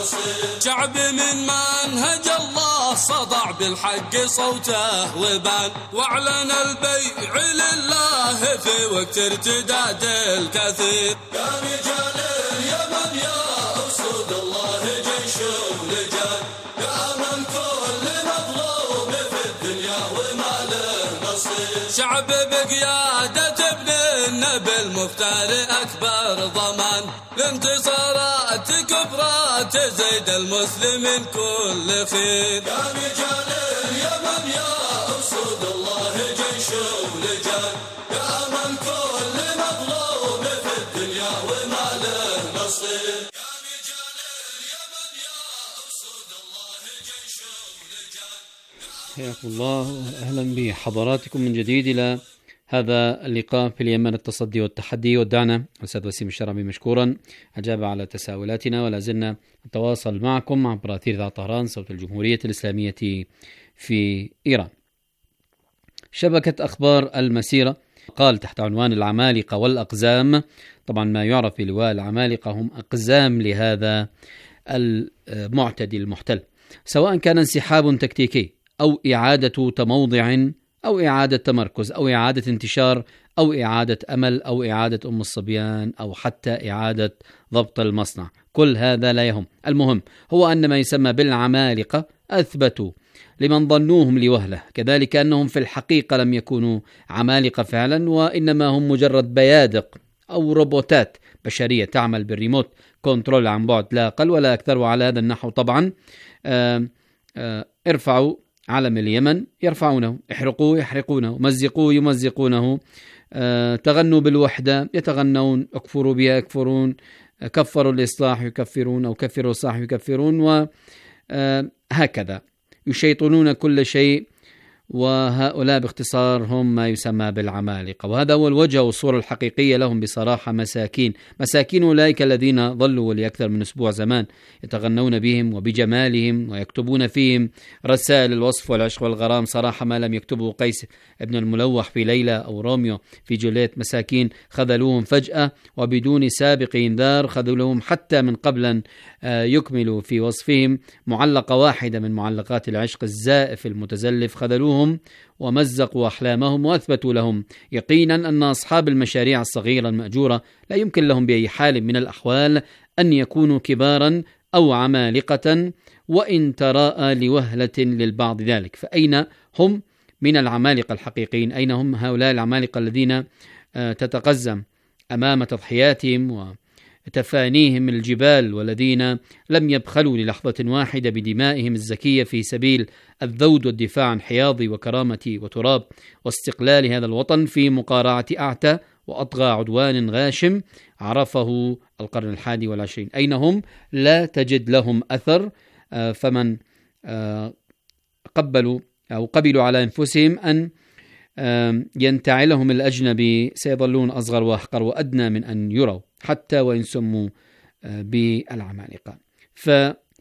شعب من منهج الله صدع بالحق صوته وبان، واعلن البيع لله في وقت ارتداد الكثير. يا رجال اليمن يا أسود الله جيش ولجان، يا من كل مظلوم في الدنيا وما له نصير. شعب بقيادة ابن النبي المختار أكبر ضمان، الانتصارات كبرى تزيد المسلمين كل خير. يا رجال اليمن يا أسود الله جيش ولجان، يا من كل مظلوم في الدنيا وما له نصير. يا رجال اليمن يا أسود الله جيش ولجان. حياكم الله، أهلا بحضراتكم من جديد إلى هذا اللقاء في اليمن التصدي والتحدي. ودعنا الأستاذ وسيم الشرعبي مشكورا أجاب على تساؤلاتنا، ولا زلنا نتواصل معكم عبر أثير إذاعة طهران صوت الجمهورية الإسلامية في إيران. شبكة أخبار المسيرة قال تحت عنوان العمالقة والأقزام، طبعا ما يعرف بلواء العمالقة هم أقزام لهذا المعتدي المحتل، سواء كان انسحاب تكتيكي أو إعادة تموضع أو إعادة تمركز أو إعادة انتشار أو إعادة أمل أو إعادة أم الصبيان أو حتى إعادة ضبط المصنع، كل هذا لا يهم. المهم هو أن ما يسمى بالعمالقة أثبتوا لمن ظنوهم لوهلة كذلك أنهم في الحقيقة لم يكونوا عمالقة فعلا، وإنما هم مجرد بيادق أو روبوتات بشرية تعمل بالريموت كنترول عن بعد، لا أقل ولا أكثر. وعلى هذا النحو طبعا آآ آآ ارفعوا علم اليمن يرفعونه، احرقوه يحرقونه، مزقوه يمزقونه، أه تغنوا بالوحدة يتغنون، اكفروا بها يكفرون، كفروا الإصلاح يكفرون أو كفروا الإصلاح يكفرون، وهكذا أه يشيطنون كل شيء. وهؤلاء باختصار هم ما يسمى بالعمالقة، وهذا هو الوجه والصورة الحقيقية لهم بصراحة. مساكين مساكين أولئك الذين ظلوا لأكثر من أسبوع زمان يتغنون بهم وبجمالهم ويكتبون فيهم رسائل الوصف والعشق والغرام، صراحة ما لم يكتبه قيس ابن الملوح في ليلى أو روميو في جوليت. مساكين خذلوهم فجأة وبدون سابق إنذار، خذلوهم حتى من قبل أن يكملوا في وصفهم معلقة واحدة من معلقات العشق الزائف المتزلف، خذلوهم ومزقوا أحلامهم وأثبتوا لهم يقينا أن أصحاب المشاريع الصغيرة المأجورة لا يمكن لهم بأي حال من الأحوال أن يكونوا كبارا أو عمالقة، وإن تراءى لوهلة للبعض ذلك. فأين هم من العمالقة الحقيقيين؟ أين هم هؤلاء العمالقة الذين تتقزم أمام تضحياتهم وتفانيهم الجبال، والذين لم يبخلوا للحظة واحدة بدمائهم الزكية في سبيل الذود والدفاع عن حياض وكرامة وتراب واستقلال هذا الوطن في مقارعة أعتى وأطغى عدوان غاشم عرفه القرن الحادي والعشرين؟ أين هم؟ لا تجد لهم أثر. فمن قبلوا أو قبلوا على أنفسهم أن ينتعلهم الأجنبي سيظلون أصغر وأحقر وأدنى من أن يروا حتى وإن سموا بالعمالقة. ف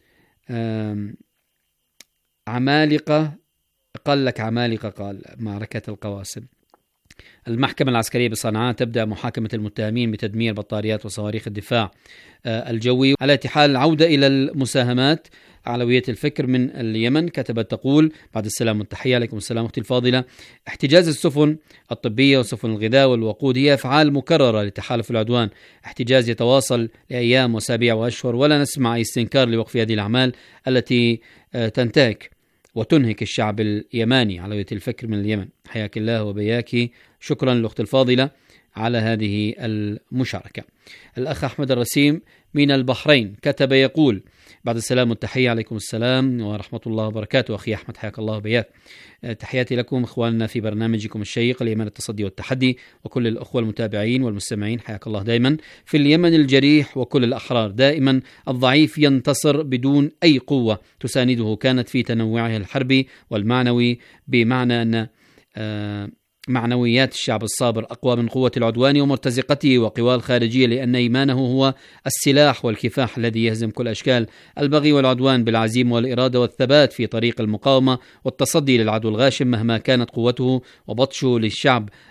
عمالقة قال لك عمالقة قال معركة القواسم. المحكمة العسكرية بصنعاء تبدأ محاكمة المتهمين بتدمير بطاريات وصواريخ الدفاع الجوي على اتحال العودة إلى المساهمات. علوية الفكر من اليمن كتبت تقول بعد السلام والتحية، عليكم السلام أختي الفاضلة، احتجاز السفن الطبية وسفن الغذاء والوقود هي أفعال مكررة لتحالف العدوان، احتجاز يتواصل لأيام وأسابيع وأشهر، ولا نسمع أي استنكار لوقف هذه الأعمال التي تنتهك وتنهك الشعب اليماني. علوية الفكر من اليمن، حياك الله وبياك، شكرا لأخت الفاضلة على هذه المشاركة. الأخ أحمد الرسيم من البحرين كتب يقول بعد السلام والتحية، عليكم السلام ورحمة الله وبركاته. أخي أحمد حياك الله وبياك، تحياتي لكم إخواننا في برنامجكم الشيق اليمن التصدي والتحدي، وكل الأخوة المتابعين والمستمعين حياك الله دائما. في اليمن الجريح وكل الأحرار دائما الضعيف ينتصر بدون أي قوة تسانده، كانت في تنوعه الحربي والمعنوي، بمعنى أن آه معنويات الشعب الصابر أقوى من قوة العدوان ومرتزقته وقواه الخارجية، لأن إيمانه هو السلاح والكفاح الذي يهزم كل أشكال البغي والعدوان بالعزيمة والإرادة والثبات في طريق المقاومة والتصدي للعدو الغاشم مهما كانت قوته وبطشه للشعب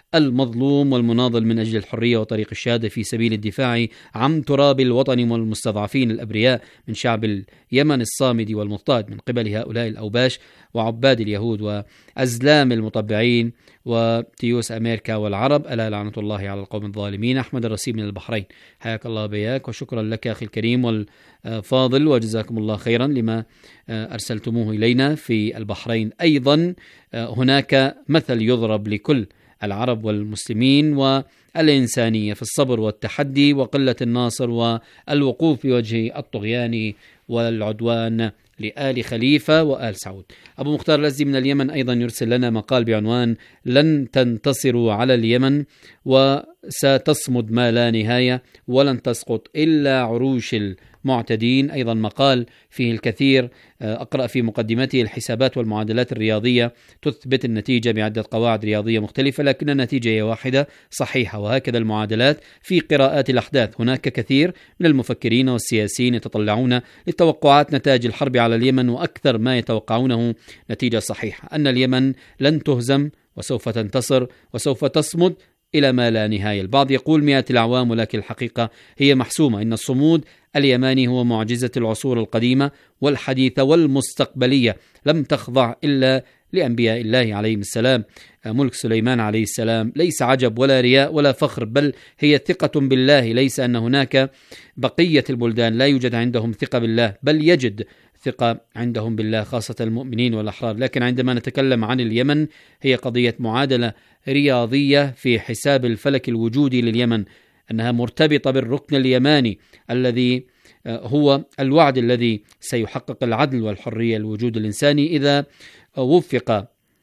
المظلوم والمناضل من أجل الحرية وطريق الشهادة في سبيل الدفاع عن تراب الوطن والمستضعفين الأبرياء من شعب اليمن الصامد والمضطهد من قبل هؤلاء الأوباش وعباد اليهود وأزلام المطبعين وتيوس أمريكا والعرب، ألا لعنة الله على القوم الظالمين. أحمد الرسيب من البحرين، حياك الله بياك وشكرا لك أخي الكريم والفاضل، وجزاكم الله خيرا لما أرسلتموه إلينا في البحرين. أيضا هناك مثل يضرب لكل العرب والمسلمين والإنسانية في الصبر والتحدي وقلة الناصر والوقوف بوجه الطغيان والعدوان لآل خليفة وآل سعود. أبو مختار الأزدي من اليمن أيضا يرسل لنا مقال بعنوان لن تنتصروا على اليمن وستصمد ما لا نهاية ولن تسقط إلا عروش المعتدين. أيضا مقال فيه الكثير، أقرأ في مقدمته الحسابات والمعادلات الرياضية تثبت النتيجة بعدة قواعد رياضية مختلفة لكن النتيجة هي واحدة صحيحة، وهكذا المعادلات في قراءات الأحداث. هناك كثير من المفكرين والسياسيين يتطلعون لتوقعات نتائج الحرب على اليمن، وأكثر ما يتوقعونه نتيجة صحيحة، أن اليمن لن تهزم وسوف تنتصر وسوف تصمد إلى ما لا نهاية. البعض يقول مئات الأعوام، ولكن الحقيقة هي محسومة. إن الصمود اليماني هو معجزة العصور القديمة والحديثة والمستقبلية، لم تخضع إلا لأنبياء الله عليهم السلام. ملك سليمان عليه السلام ليس عجب ولا رياء ولا فخر، بل هي ثقة بالله. ليس أن هناك بقية البلدان لا يوجد عندهم ثقة بالله، بل يجد ثقة عندهم بالله، خاصة المؤمنين والأحرار. لكن عندما نتكلم عن اليمن هي قضية معادلة رياضية في حساب الفلك الوجودي لليمن، أنها مرتبطة بالركن اليماني الذي هو الوعد الذي سيحقق العدل والحرية الوجود الإنساني. إذا وفق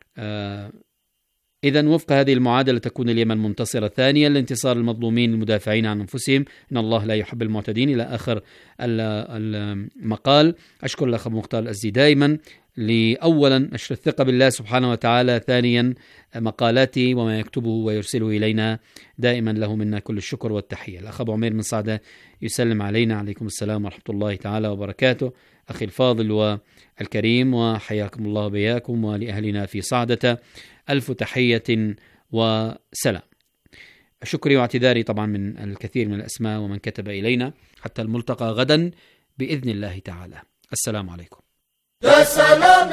إذا وفق هذه المعادلة تكون اليمن منتصرة. ثانيا لانتصار المظلومين المدافعين عن أنفسهم، إن الله لا يحب المعتدين، إلى آخر المقال. أشكر الأخ مختار الأزدي دائما لأولا نشر الثقة بالله سبحانه وتعالى، ثانيا مقالاته وما يكتبه ويرسله إلينا، دائما له منا كل الشكر والتحية. الأخ أبو عمير من صعدة يسلم علينا، عليكم السلام ورحمة الله تعالى وبركاته. أخي الفاضل والكريم، وحياكم الله بياكم ولأهلنا في صعدة ألف تحية وسلام. شكري واعتذاري طبعا من الكثير من الأسماء ومن كتب إلينا. حتى الملتقى غدا بإذن الله تعالى. السلام عليكم. يا سلام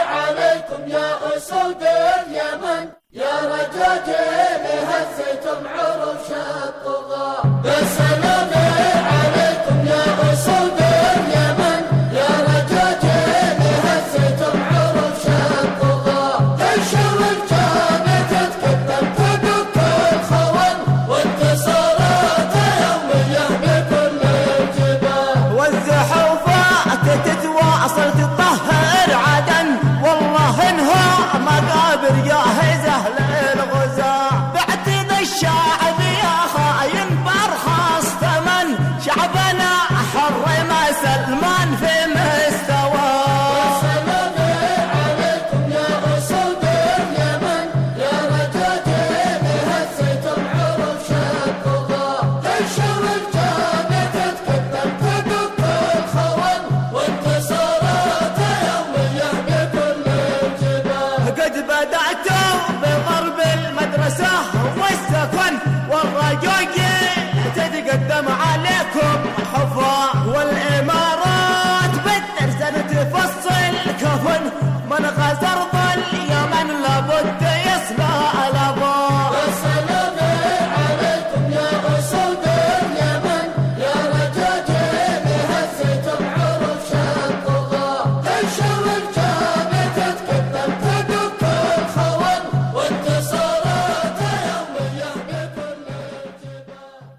عليكم يا أسود اليمن، يا رجاجيل هزيتم عروش الطغاة. يا سلام عليكم يا أسود اليمن، يا رجاجيل هزيتم عروش الطغاة. تنشر الجامع تتكلم تدق الخون، وانتصارات يومية بكل الجبال، والزحوفات تتواصل تطهر عدن، والله انها مقابر جاهزة للغزاة. بعتذ الشعب يا خاين برخص ثمن، شعبنا حر ما سلمان في مستوى. يا سلام عليكم يا أسود اليمن، يا رجاجيل هزيتم عروش الطغاة. تنشر الجامع تتكلم تدق الخون، وانتصارات يومية بكل الجبال. قد بدأتوا بضرب المدرسة والسكن، والرجوج تتقدم عليكم حفاة، والإمارات بالترسل تفصل كفن، من غزر ظل اليمن لابد يصلى الأباء. يا سلام عليكم يا أسود اليمن، يا رجاجيل هزيتم عروش الطغاة. تنشر الجامع تتكلم تدق الخون، وانتصارات يومية بكل الجبال.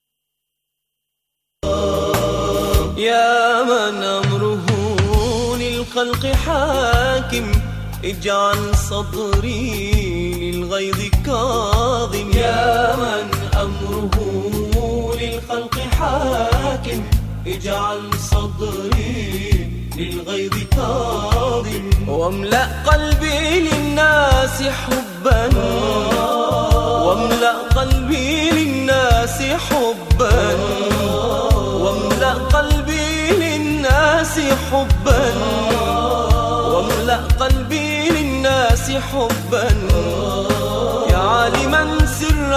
يا من أمره للخلق حاكم، اجعل صدري للغيظ كاظم. يا من أمره للخلق حاكم، اجعل صدري للغيظ كاظم. واملأ قلبي للناس حبا، واملأ قلبي للناس حبا، واملأ قلبي للناس حبا، واملأ قلبي للناس حبا. يا عالما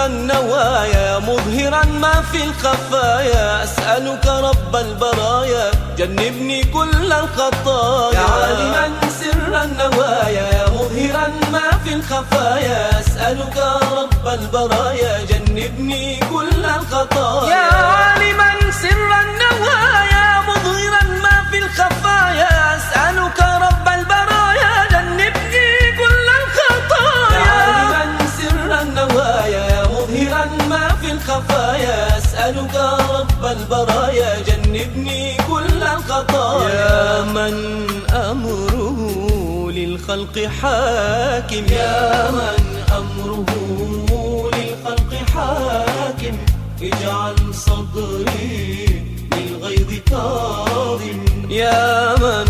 سر النوايا مظهرا ما في الخفايا أسألك رب البرايا جنبني كل الخطايا. يا عالما سر النوايا مظهرا ما في الخفايا أسألك رب البرايا جنبني كل الخطايا. يا عالما سر النوايا مظهرا ما في الخفايا أسألك رب البرايا جنبني كل الخطايا. يا عالما سر النوايا مظهرا ما في الخفايا أسألك رب البرايا جنبني كل الخطايا. يا من أمره للخلق حاكم يا من أمره للخلق حاكم اجعل صدري للغيظ كاظم. يا من